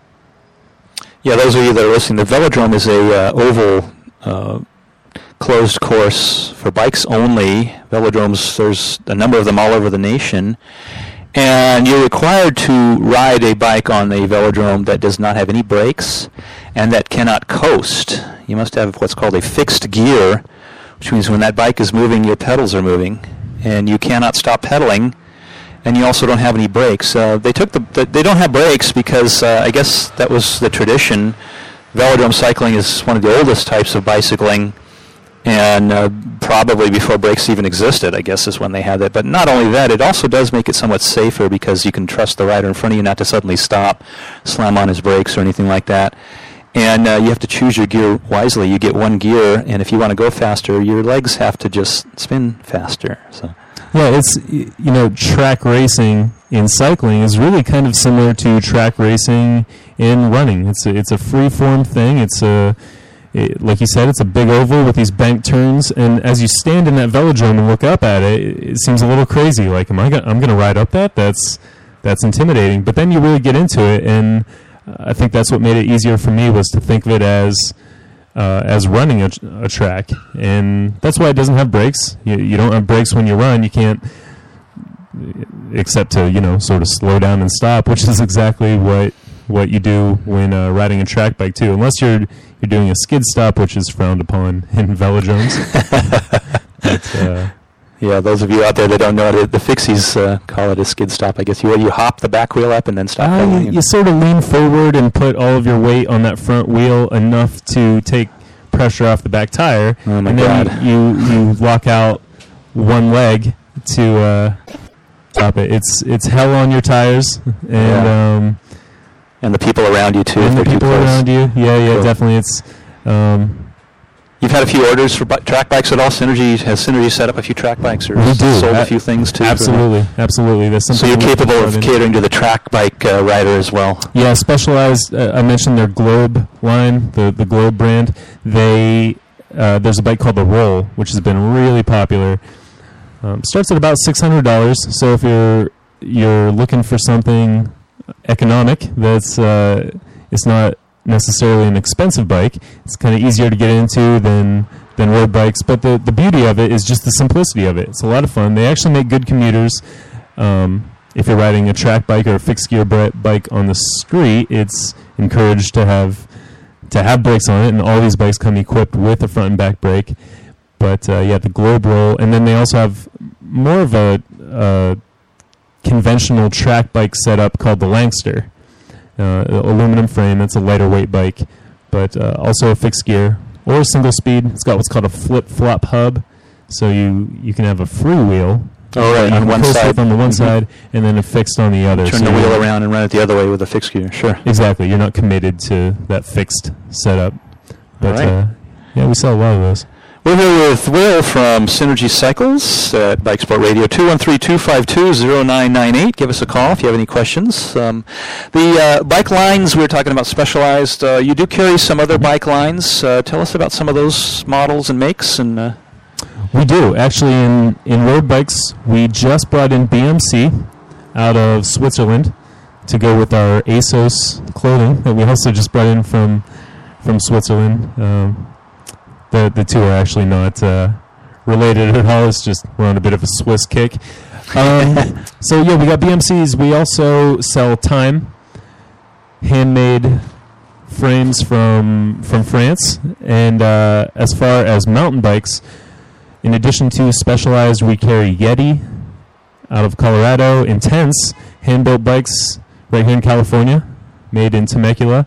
Yeah, those of you that are listening, the velodrome is a oval closed course for bikes only. Velodromes, there's a number of them all over the nation. And you're required to ride a bike on a velodrome that does not have any brakes and that cannot coast. You must have what's called a fixed gear, which means when that bike is moving, your pedals are moving. And you cannot stop pedaling. And you also don't have any brakes. They don't have brakes because I guess that was the tradition. Velodrome cycling is one of the oldest types of bicycling, and probably before brakes even existed, I guess, is when they had that. But not only that, it also does make it somewhat safer because you can trust the rider in front of you not to suddenly stop, slam on his brakes or anything like that. And you have to choose your gear wisely. You get one gear, and if you want to go faster, your legs have to just spin faster. So. Yeah, it's, track racing in cycling is really kind of similar to track racing in running. It's a free-form thing. Like you said, it's a big oval with these banked turns, and as you stand in that velodrome and look up at it, it seems a little crazy. Like, I'm going to ride up that? That's intimidating. But then you really get into it, and I think that's what made it easier for me, was to think of it as running a track, and that's why it doesn't have brakes. You don't have brakes when you run. You can't, except to sort of slow down and stop, which is exactly what you do when riding a track bike too. Unless you're doing a skid stop, which is frowned upon in velodromes. Yeah, those of you out there that don't know it, the fixies call it a skid stop. I guess you hop the back wheel up and then stop. You sort of lean forward and put all of your weight on that front wheel enough to take pressure off the back tire, and then you lock out one leg to stop it. It's hell on your tires, and the people around you too. And the people around you, yeah, cool. Definitely. It's You've had a few orders for track bikes at all? Has Synergy set up a few track bikes, or we do. sold a few things too? Absolutely. There's so you're capable of catering to the track bike rider as well? Yeah, Specialized. I mentioned their Globe line, the Globe brand. There's a bike called the Roll, which has been really popular. Starts at about $600. So if you're looking for something economic, that's it's not necessarily an expensive bike. It's kind of easier to get into than road bikes, but the beauty of it is just the simplicity of it. It's a lot of fun. They actually make good commuters. If you're riding a track bike or a fixed gear bike on the street, it's encouraged to have brakes on it, and all these bikes come equipped with a front and back brake. But the Globe Roll, and then they also have more of a conventional track bike setup called the Langster. Aluminum frame. It's a lighter weight bike, but also a fixed gear or a single speed. It's got what's called a flip-flop hub, so you can have a freewheel. Oh, right, on one side. On the one side, and then a fixed on the other. Turn the wheel around and run it the other way with a fixed gear. Sure. Exactly. You're not committed to that fixed setup. But right. We sell a lot of those. We're here with Will from Synergy Cycles at Bike Sport Radio, 213-252-0998. Give us a call if you have any questions. The bike lines, we were talking about Specialized. You do carry some other bike lines. Tell us about some of those models and makes. And we do. Actually, in road bikes, we just brought in BMC out of Switzerland to go with our ASOS clothing that we also just brought in from Switzerland. The two are actually not related at all. It's just we're on a bit of a Swiss kick. So we got BMCs. We also sell Time, handmade frames from France. And as far as mountain bikes, in addition to Specialized, we carry Yeti out of Colorado, Intense, hand-built bikes right here in California, made in Temecula.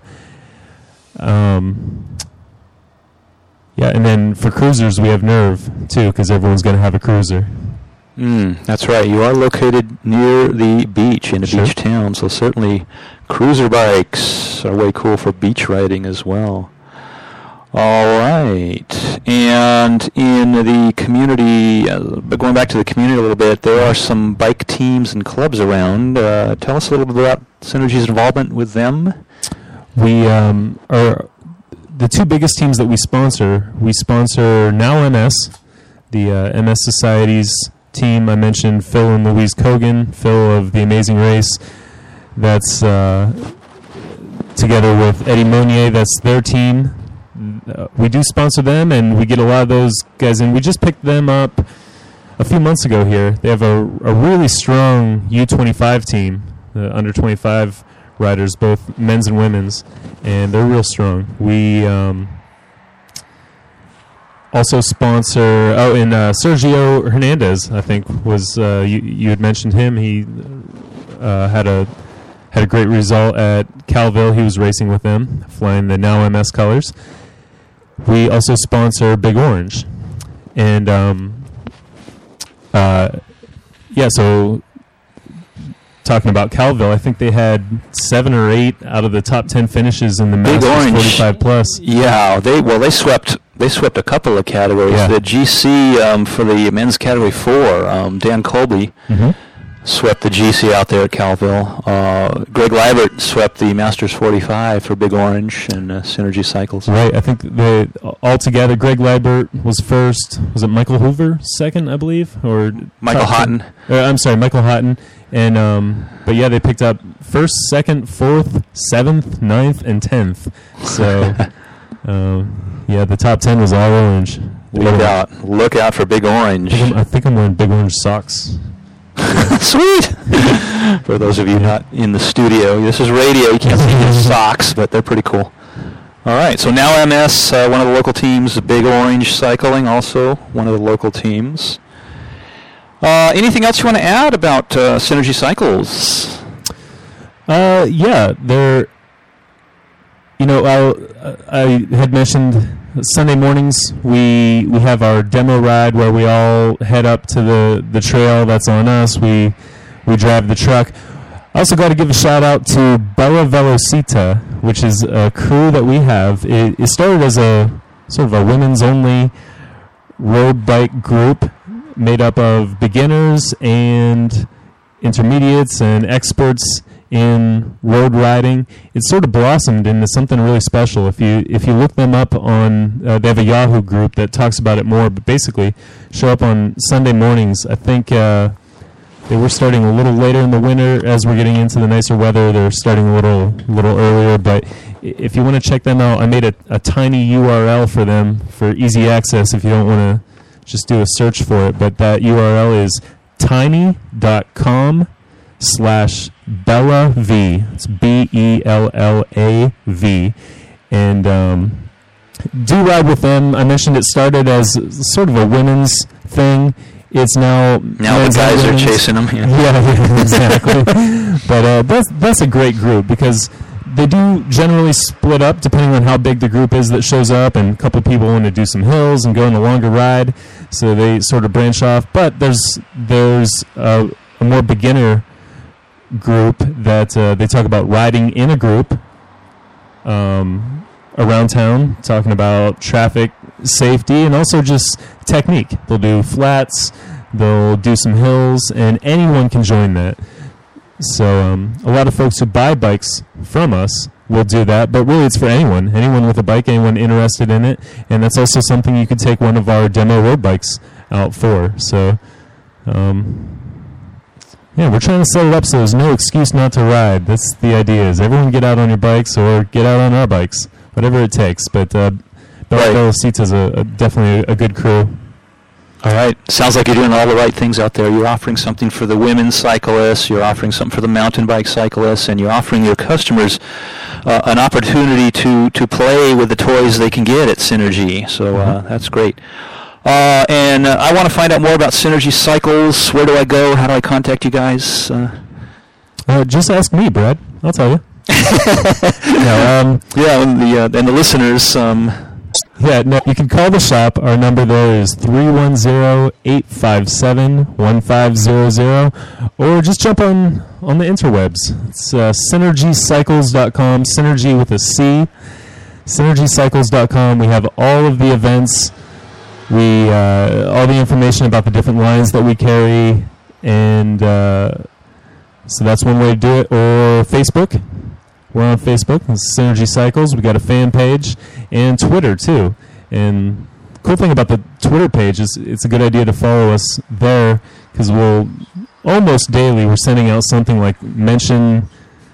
And then for cruisers, we have Nerve, too, because everyone's going to have a cruiser. That's right. You are located near the beach, in a beach town, so certainly cruiser bikes are way cool for beach riding as well. All right. And in the community, going back to the community a little bit, there are some bike teams and clubs around. Tell us a little bit about Synergy's involvement with them. We are... The two biggest teams that we sponsor Now MS, the MS Society's team. I mentioned Phil and Louise Kogan, Phil of The Amazing Race. That's together with Eddie Monnier. That's their team. We do sponsor them, and we get a lot of those guys in. We just picked them up a few months ago here. They have a really strong U25 team, the under 25 riders, both men's and women's, and they're real strong. We also sponsor Sergio Hernandez, I think was you had mentioned him. He had a great result at Calville. He was racing with them, flying the Now MS colors. We also sponsor Big Orange, and so talking about Calville, I think they had 7 or 8 out of the top 10 finishes in the Masters 45 plus. Yeah, they swept a couple of categories. Yeah. The GC for the men's category 4, Dan Colby swept the GC out there at Calville. Greg Liebert swept the Masters 45 for Big Orange and Synergy Cycles. Right, I think altogether Greg Liebert was first. Was it Michael Hoover second, I believe, or Michael Houghton? I'm sorry, Michael Houghton. And but they picked up 1st, 2nd, 4th, 7th, 9th, and 10th. So the top 10 was all orange. Look out for Big Orange. I think I'm wearing Big Orange socks. Sweet. For those of you not in the studio, this is radio. You can't see his socks, but they're pretty cool. All right. So Now MS, one of the local teams. Big Orange Cycling, also one of the local teams. Anything else you want to add about Synergy Cycles? They're. I had mentioned Sunday mornings we have our demo ride where we all head up to the trail that's on us. We drive the truck. I also got to give a shout out to Bella Velocita, which is a crew that we have. It started as a sort of a women's-only road bike group made up of beginners and intermediates and experts in road riding. It's sort of blossomed into something really special. If you look them up on, they have a Yahoo group that talks about it more, but basically show up on Sunday mornings. I think they were starting a little later in the winter. As we're getting into the nicer weather, they're starting a little earlier. But if you want to check them out, I made a tiny URL for them for easy access if you don't want to just do a search for it. But that URL is tiny.com/BellaV. It's BELLAV. And do ride with them. I mentioned it started as sort of a women's thing. It's now the guys are chasing them. Yeah, exactly. But that's a great group because they do generally split up depending on how big the group is that shows up, and a couple of people want to do some hills and go on a longer ride, so they sort of branch off. But there's a more beginner group that they talk about riding in a group around town, talking about traffic safety and also just technique. They'll do flats, they'll do some hills, and anyone can join that. So a lot of folks who buy bikes from us will do that, but really it's for anyone with a bike, anyone interested in it, and that's also something you could take one of our demo road bikes out for. So yeah, we're trying to set it up so there's no excuse not to ride. That's the idea, is everyone get out on your bikes or get out on our bikes, whatever it takes. But Bella Seats is definitely a good crew. All right. Sounds like you're doing all the right things out there. You're offering something for the women's cyclists, you're offering something for the mountain bike cyclists, and you're offering your customers an opportunity to play with the toys they can get at Synergy. So that's great. And I want to find out more about Synergy Cycles. Where do I go? How do I contact you guys? Just ask me, Brad. I'll tell you. And the listeners. You can call the shop. Our number there is 310-857-1500, or just jump on the interwebs. It's synergycycles.com, Synergy with a C, synergycycles.com. We have all of the events, all the information about the different lines that we carry, and so that's one way to do it. Or Facebook. We're on Facebook. It's Synergy Cycles. We got a fan page and Twitter too. And the cool thing about the Twitter page is it's a good idea to follow us there, because we'll almost daily we're sending out something like mention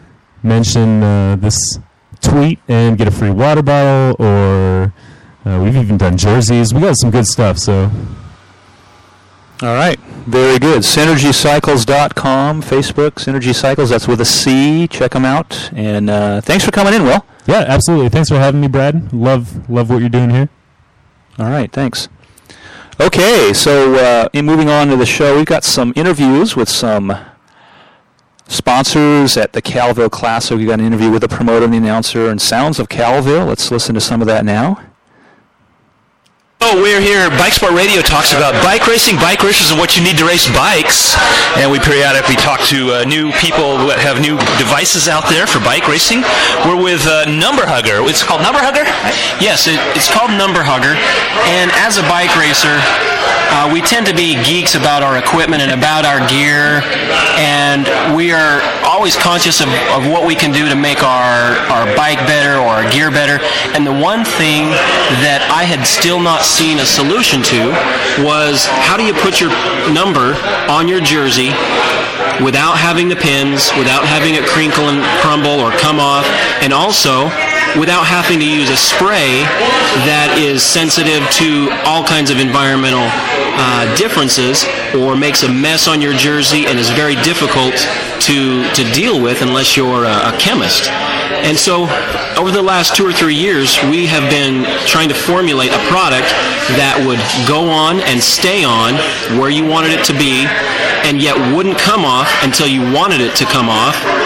this tweet and get a free water bottle, or we've even done jerseys. We got some good stuff. So. All right. Very good. SynergyCycles.com, Facebook, Synergy Cycles. That's with a C. Check them out. And thanks for coming in, Will. Yeah, absolutely. Thanks for having me, Brad. Love what you're doing here. All right. Thanks. Okay. So moving on to the show, we've got some interviews with some sponsors at the Calville Classic. We've got an interview with the promoter and the announcer and Sounds of Calville. Let's listen to some of that now. Oh, we're here. Bike Sport Radio talks about bike racing, bike racers, and what you need to race bikes. And we periodically talk to new people that have new devices out there for bike racing. We're with Number Hugger. It's called Number Hugger? Yes, it's called Number Hugger. And as a bike racer, we tend to be geeks about our equipment and about our gear. And we are always conscious of what we can do to make our bike better or our gear better. And the one thing that I had still not seen a solution to was, how do you put your number on your jersey without having the pins, without having it crinkle and crumble or come off, and also without having to use a spray that is sensitive to all kinds of environmental differences, or makes a mess on your jersey and is very difficult to deal with unless you're a chemist. And so over the last 2 or 3 years, we have been trying to formulate a product that would go on and stay on where you wanted it to be, and yet wouldn't come off until you wanted it to come off.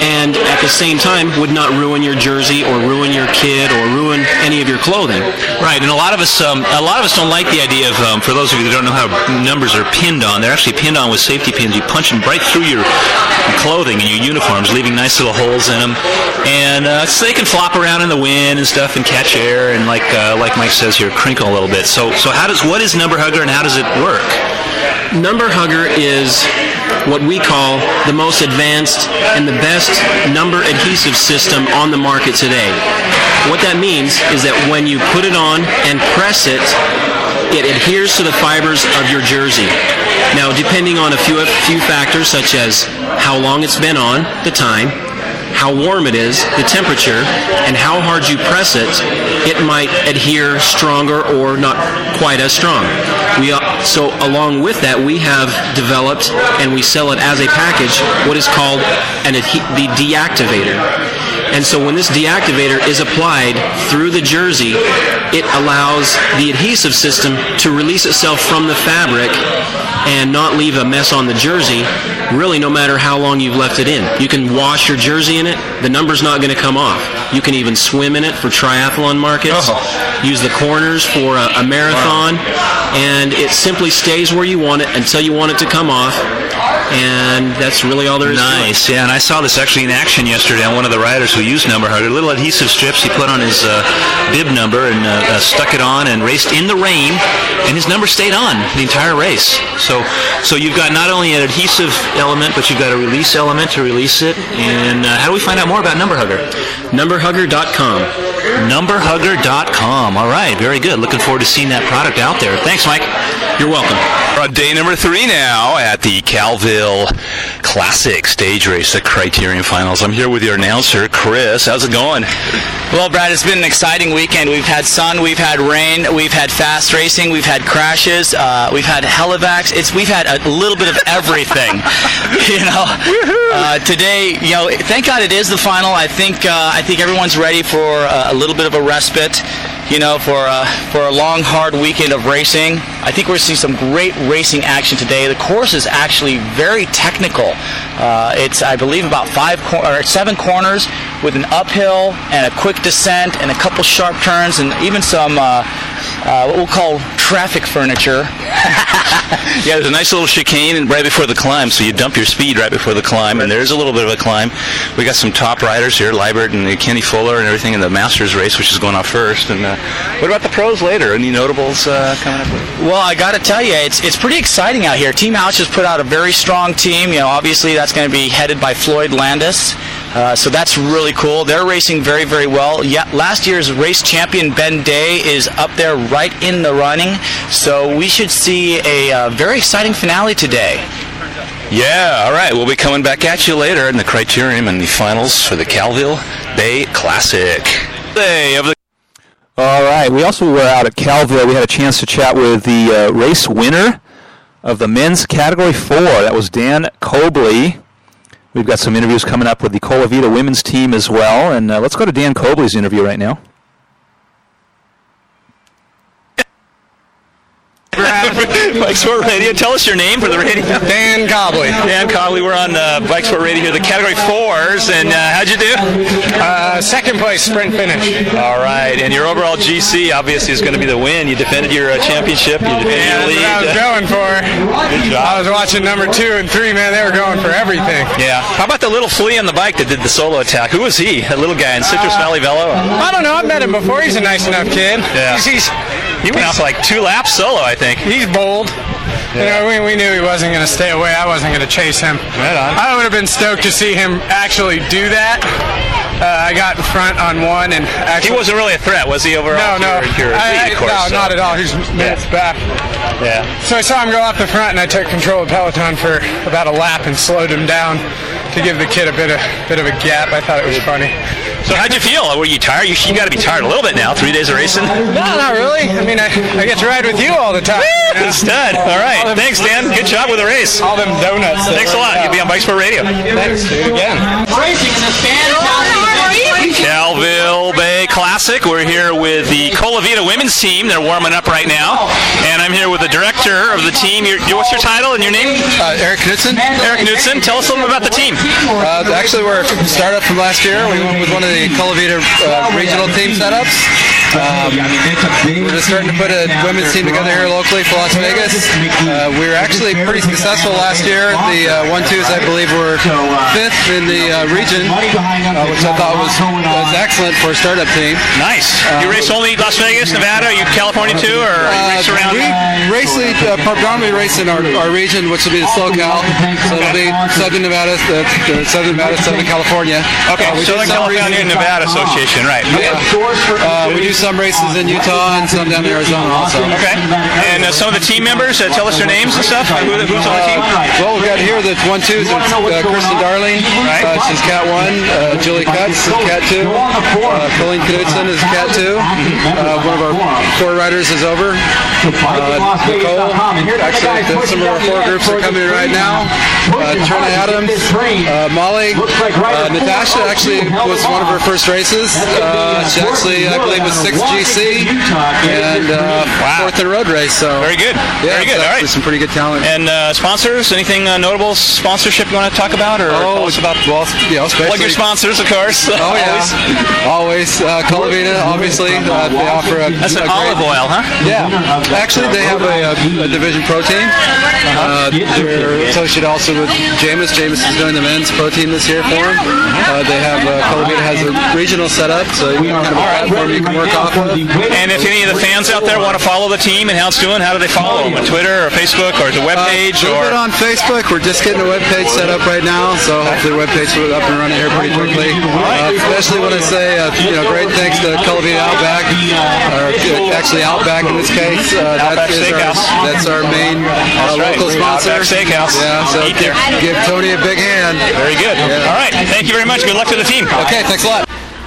and at the same time would not ruin your jersey or ruin your kid or ruin any of your clothing. Right, and a lot of us don't like the idea of, for those of you that don't know how numbers are pinned on, they're actually pinned on with safety pins. You punch them right through your clothing and your uniforms, leaving nice little holes in them, and so they can flop around in the wind and stuff and catch air and like Mike says here, crinkle a little bit. So what is Number Hugger and how does it work? Number Hugger is what we call the most advanced and the best number adhesive system on the market today. What that means is that when you put it on and press it, it adheres to the fibers of your jersey. Now, depending on a few factors such as how long it's been on, the time, how warm it is, the temperature, and how hard you press it, it might adhere stronger or not quite as strong. So along with that, we have developed, and we sell it as a package, what is called the deactivator. And so when this deactivator is applied through the jersey, it allows the adhesive system to release itself from the fabric and not leave a mess on the jersey, really no matter how long you've left it in. You can wash your jersey in it, the number's not going to come off. You can even swim in it for triathlon markets, use the corners for a marathon, and it simply stays where you want it until you want it to come off. And that's really all there is to it. Nice, yeah, and I saw this actually in action yesterday on one of the riders who used Number Hugger. Little adhesive strips he put on his bib number and stuck it on and raced in the rain, and his number stayed on the entire race. So you've got not only an adhesive element, but you've got a release element to release it. And how do we find out more about Number Hugger? Numberhugger.com. Numberhugger.com. All right, very good. Looking forward to seeing that product out there. Thanks, Mike. You're welcome. We're on day number 3 now at the Calville Classic Stage Race, the Criterium Finals. I'm here with your announcer, Chris. How's it going? Well, Brad, it's been an exciting weekend. We've had sun, we've had rain, we've had fast racing, we've had crashes, we've had helivacs. We've had a little bit of everything. Today, thank God it is the final. I think everyone's ready for a little bit of a respite. For a long, hard weekend of racing. I think we're seeing some great racing action today. The course is actually very technical. It's, I believe, about 7 corners with an uphill and a quick descent and a couple sharp turns and even some what we'll call traffic furniture. Yeah, there's a nice little chicane right before the climb, so you dump your speed right before the climb, and there's a little bit of a climb. We got some top riders here, Liebert and Kenny Fuller and everything in the Masters race, which is going off first. And what about the pros later? Any notables coming up? Well, I got to tell you, it's pretty exciting out here. Team Ouch has put out a very strong team. Obviously that's going to be headed by Floyd Landis. So that's really cool. They're racing very, very well. Yeah, last year's race champion Ben Day is up there right in the running. So we should see a very exciting finale today. Yeah, all right. We'll be coming back at you later in the Criterium and the finals for the Calville Bay Classic. All right. We also were out at Calville. We had a chance to chat with the race winner of the men's Category 4. That was Dan Cobley. We've got some interviews coming up with the Colavita women's team as well. And let's go to Dan Cobley's interview right now. Bike Sport Radio. Tell us your name for the radio. Dan Cobley. Dan Cobley. We're on Bike Sport Radio here, the Category 4s. And how'd you do? Second place sprint finish. All right. And your overall GC obviously is going to be the win. You defended your championship. You defended your lead. That's what I was going for. Good job. I was watching number 2 and 3, man. They were going for everything. Yeah. How about the little flea on the bike that did the solo attack? Who was he? That little guy in Citrus Valley Velo? I don't know. I've met him before. He's a nice enough kid. Yeah. He went out for like 2 laps solo, I think. He's bold. Yeah. We knew he wasn't going to stay away. I wasn't going to chase him. Right on. I would have been stoked to see him actually do that. I got in front on one and actually... He wasn't really a threat, was he, overall? No. Course, not at all. He's minutes back. Yeah. So I saw him go off the front, and I took control of Peloton for about a lap and slowed him down to give the kid a bit of a gap. I thought it was funny. So how'd you feel? Were you tired? You got to be tired a little bit now. 3 days of racing? No, not really. I mean, I get to ride with you all the time. Good stud. All right. Thanks, Dan. Good job with the race. All them donuts. Thanks a lot. You'll be on Bike Sport Radio. Thanks, dude. Again. Calville Bay Classic. We're here with the Colavita women's team. They're warming up right now. And I'm here with the director of the team. What's your title and your name? Eric Knudsen. Eric Knudsen. Tell us a little bit about the team. Actually, we're a startup from last year. We went with one of the Colavita regional team setups. We're just starting to put a women's team together here locally for Las Vegas. We were actually pretty successful last year. The 1-2s, I believe, were 5th in the region, which I thought was excellent for a startup team. Nice. You race only Las Vegas, Nevada? Are you California too, or you race around? We predominantly race in our region, which will be the SoCal. So it'll be Southern Nevada, Southern California. Okay, Southern California and Nevada Association, right. We do some races in Utah and some down in Arizona also. Okay. And some of the team members, tell us their names and stuff. Who's on the team? Well, we've got here the 1-2s. Kristen Darling, she's Cat 1. Julie Cutts is Cat 2. Colleen Knudsen is Cat 2. One of our core riders is over. Nicole. Actually, some of our core groups are coming in right now. Trina Adams. Molly. Natasha actually was one of her first races. She actually, I believe, was 6th GC and 4th in road race. So very good. Yeah, very good. All right. Some pretty good talent. And sponsors? Anything notable sponsorship you want to talk about, or tell us about? Well, plug your sponsors, of course. Oh yeah, always. Colavita, obviously. They offer that's an olive oil, huh? Yeah. Actually, they have a Division Pro team. They're associated also with Jameis. Jameis is doing the men's pro team this year for them. They have Colavita has a regional setup, so you kind of a platform you can work off of. And if any of the fans out there want to follow the team and how it's doing, how do they follow them? On Twitter or Facebook or the webpage? Or on Facebook. We're just getting a webpage set up right now, so hopefully the webpage will be up and running here pretty quickly. Especially when I say, great thanks to Colavita Outback, or actually Outback in this case. That's our main local sponsor. Outback Steakhouse. Yeah, so give Tony a big hand. Very good. Yeah. All right. Thank you very much. Good luck to the team. Okay, thanks a lot.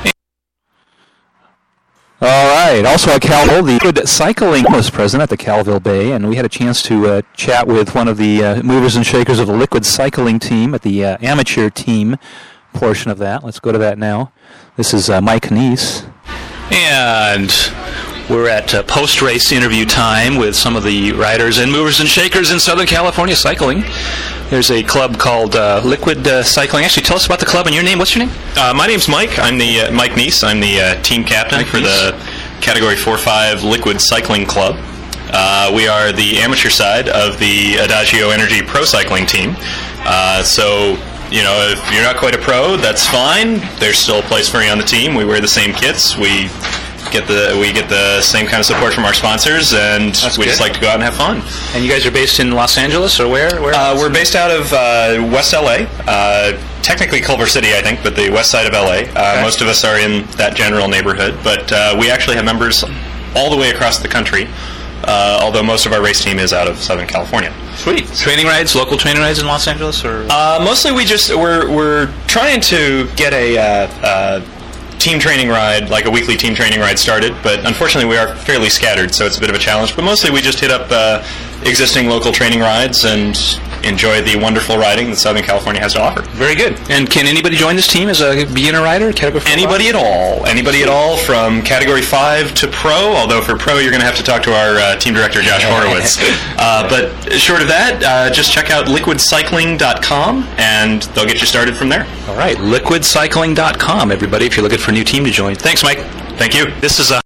All right. Also at Calville, the Liquid Cycling was present at the Calville Bay, and we had a chance to chat with one of the movers and shakers of the Liquid Cycling team at the amateur team portion of that. Let's go to that now. This is Mike Neese. And we're at post-race interview time with some of the riders and movers and shakers in Southern California cycling. There's a club called Liquid Cycling. Actually, tell us about the club and your name. What's your name? My name's Mike. I'm the Mike Neese. I'm the team captain for the Category 4-5 Liquid Cycling Club. We are the amateur side of the Adagio Energy Pro Cycling team. So, if you're not quite a pro, that's fine. There's still a place for you on the team. We wear the same kits. We get the same kind of support from our sponsors, and we just like to go out and have fun. And you guys are based in Los Angeles, or where? We're based out of West LA, technically Culver City, I think, but the west side of LA. Most of us are in that general neighborhood, but we actually have members all the way across the country, although most of our race team is out of Southern California. Sweet. Training rides, local training rides in Los Angeles, or mostly we're trying to get a team training ride, like a weekly team training ride started, but unfortunately we are fairly scattered, so it's a bit of a challenge. But mostly we just hit up existing local training rides and enjoy the wonderful riding that Southern California has to offer. Very good. And can anybody join this team as a beginner rider? Anybody at all, from Category 5 to Pro, although for Pro you're going to have to talk to our team director, Josh Horowitz. But short of that, just check out liquidcycling.com, and they'll get you started from there. All right, liquidcycling.com, everybody, if you're looking for a new team to join. Thanks, Mike. Thank you. This is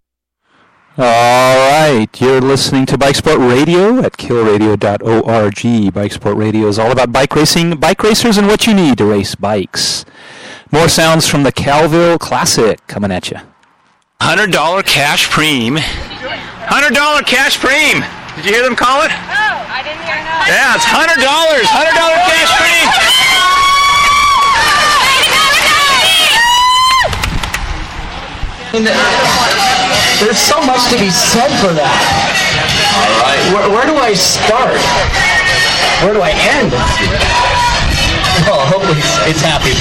All right, you're listening to Bike Sport Radio at killradio.org. Bike Sport Radio is all about bike racing, bike racers, and what you need to race bikes. More sounds from the Calville Classic coming at you. $100 cash preem. $100 cash preem. Did you hear them call it? Oh, I didn't hear no. Yeah, it's $100. $100 cash preem. There's so much to be said for that. All right. Where do I start? Where do I end? Well, hopefully it's happy.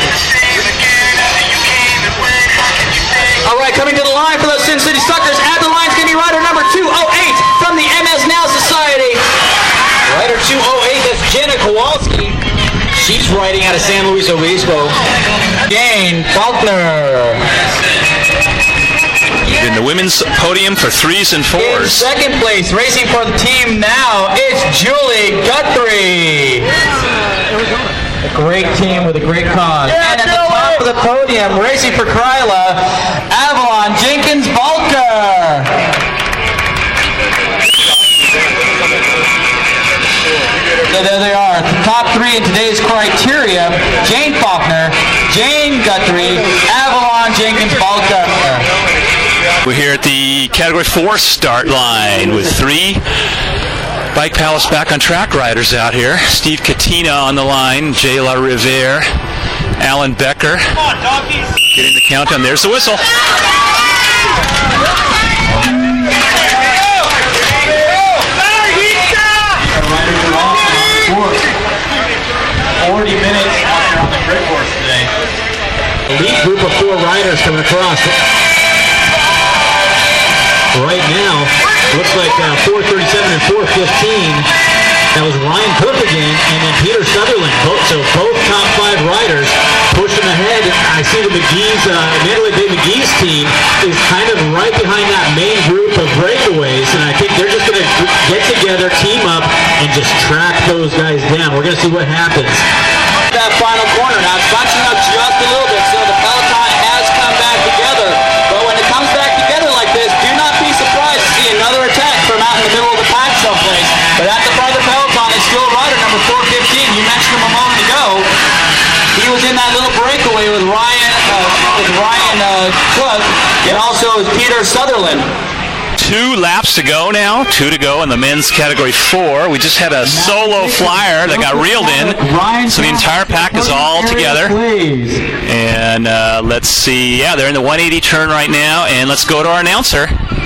All right, coming to the line for those Sin City Suckers. At the line is going to be rider number 208 from the MS Now Society. Rider 208, that's Jenna Kowalski. She's riding out of San Luis Obispo. Jane Faulkner. in the women's podium for 3s and 4s. In second place, racing for the team now, it's Julie Guthrie. A great team with a great cause. And at the top of the podium, racing for Kryla, Avalon Jenkins-Balker. So there they are. The top 3 in today's criteria: Jane Faulkner, Jane Guthrie, Avalon Jenkins-Balker. We're here at the Category 4 start line with 3 Bike Palace back on track riders out here. Steve Katina on the line, Jay LaRiviere, Alan Becker. Getting the countdown. There's the whistle. 40 minutes on the grid course today. Elite group of 4 riders coming across. Right now, looks like 4:37 and 4:15. That was Ryan Cook again, and then Peter Sutherland. So both top 5 riders pushing ahead. I see the McGee's, Mandalay Bay McGee's team is kind of right behind that main group of breakaways, and I think they're just going to get together, team up, and just track those guys down. We're going to see what happens. That final corner, now it's bunching up just a little bit, so the peloton has come back together. But when it comes back together like this, do not be surprised to see another attack from out in the middle of the pack someplace. But at the front of the peloton is still rider number 415. You mentioned him a moment ago. He was in that little breakaway with Ryan Cook, and also with Peter Sutherland. 2 laps to go now. 2 to go in the men's Category 4. We just had a solo flyer that got reeled in, so the entire pack is all together. And let's see. Yeah, they're in the 180 turn right now, and let's go to our announcer.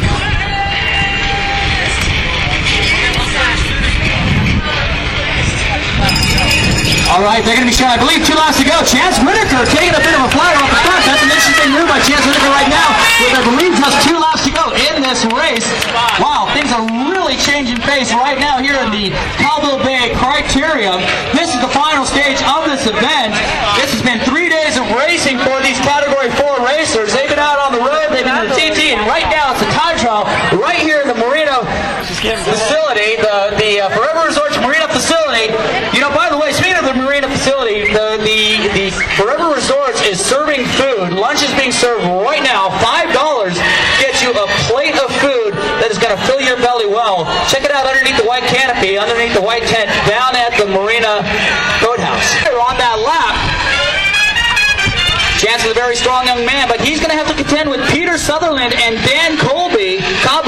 All right, they're going to be showing, I believe, 2 laps to go. Chance Whitaker taking a bit of a flyer off the front. That's an interesting move by Chance Whitaker right now, with I believe just 2 laps to go in this race. Wow, things are really changing pace right now here in the Calville Bay Criterium. This is the final stage of this event. This has been 3 days of racing for these Category 4 racers. They've been out on the road, they've been in the TT, and right now it's a time trial right here in the Marina facility, the Forever Resorts Marina facility. You know, by the way, speaking of the Marina facility, the Forever Resorts is serving food. Lunch is being served right now. $5 gets you a plate of food that is going to fill your belly well. Check it out underneath the white canopy, underneath the white tent, down at the Marina Boathouse. On that lap, Chance is a very strong young man, but he's going to have to contend with Peter Sutherland and Dan Cobley,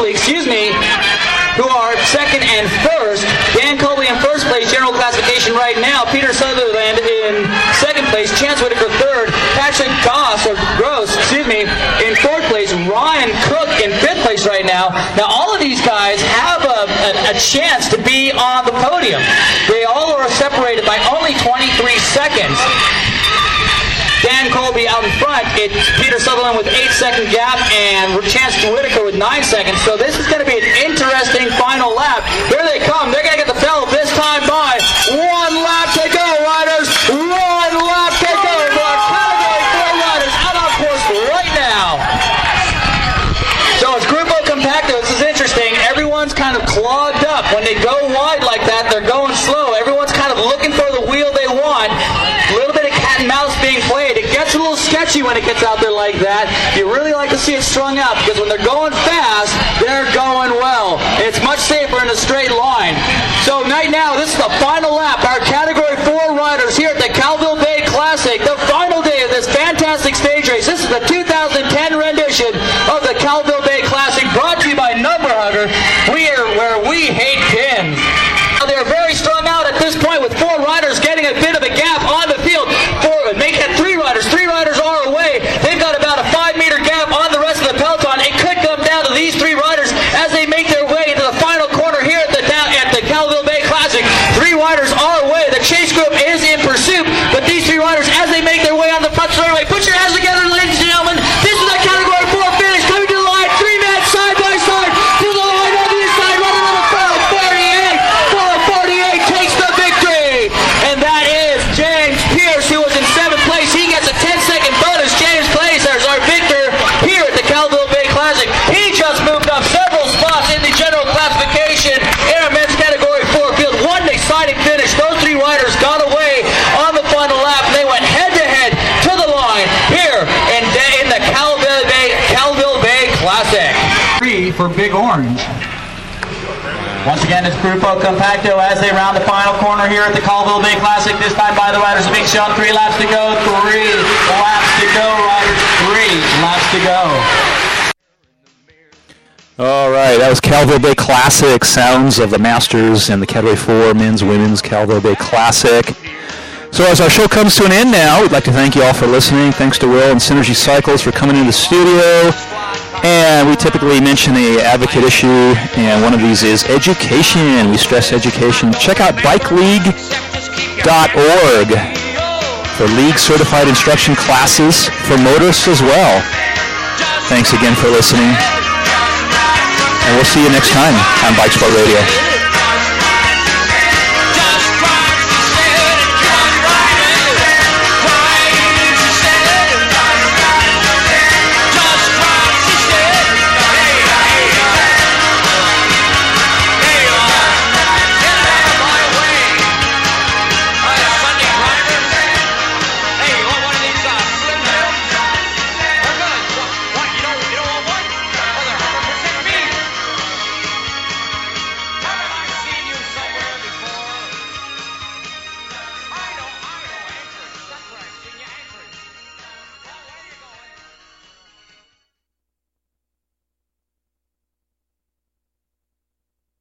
who are second and first. Dan Cobley in first place, general classification right now. Peter Sutherland in second place. Chance Whitaker third. Patrick Gross, in fourth place. Ryan Cook in fifth place right now. Now, all of these guys have a chance to be on the podium. They all are separated by only 23 seconds. Dan Colby out in front. It's Peter Sutherland with 8-second gap and Chance Whitaker with 9 seconds. So this is going to be an interesting final lap. Here they come. They're going to get the fell this time by 1 lap to go, riders. 1 lap to go. Category 4 riders out on course right now. So it's Grupo Compacto. This is interesting. Everyone's kind of clogged up. When they go wide like that, they're going slow. Everyone's kind of looking for the wheel they want. A little bit of cat and mouse being played. It gets a little sketchy when it gets out there like that. You really like to see it strung out because when they're going fast, they're going well. It's much safer in a straight line. So right now, this is the final lap. Our Category 4 riders here at the Calville Bay Classic, the final day of this fantastic stage race. This is the 2010 rendition of the Calville Bay Classic, brought to you by Number Hugger. We are where we hate pins. They're very strung out at this point with 4 riders getting a bit of a gap on the field. Making it 3 riders. 3 riders are away. They've got about a 5-meter gap on the rest of the peloton. It could come down to these 3 riders as they make their way into the final corner here at the Calville Bay Classic. 3 riders are away. The chase group is in pursuit, but these 3 riders, as they make their way on the front straightaway, put your hands together, ladies and gentlemen. 3 for Big Orange. Once again, it's Grupo Compacto as they round the final corner here at the Colville Bay Classic. This time by the riders of Big Show. 3 laps to go. 3 laps to go, riders. 3 laps to go. All right, that was Calville Bay Classic, sounds of the Masters and the Category 4 Men's Women's Calville Bay Classic. So as our show comes to an end now, we'd like to thank you all for listening. Thanks to Will and Synergy Cycles for coming into the studio. And we typically mention the advocate issue, and one of these is education. We stress education. Check out bikeleague.org for league-certified instruction classes for motorists as well. Thanks again for listening, and we'll see you next time on Bike Sport Radio.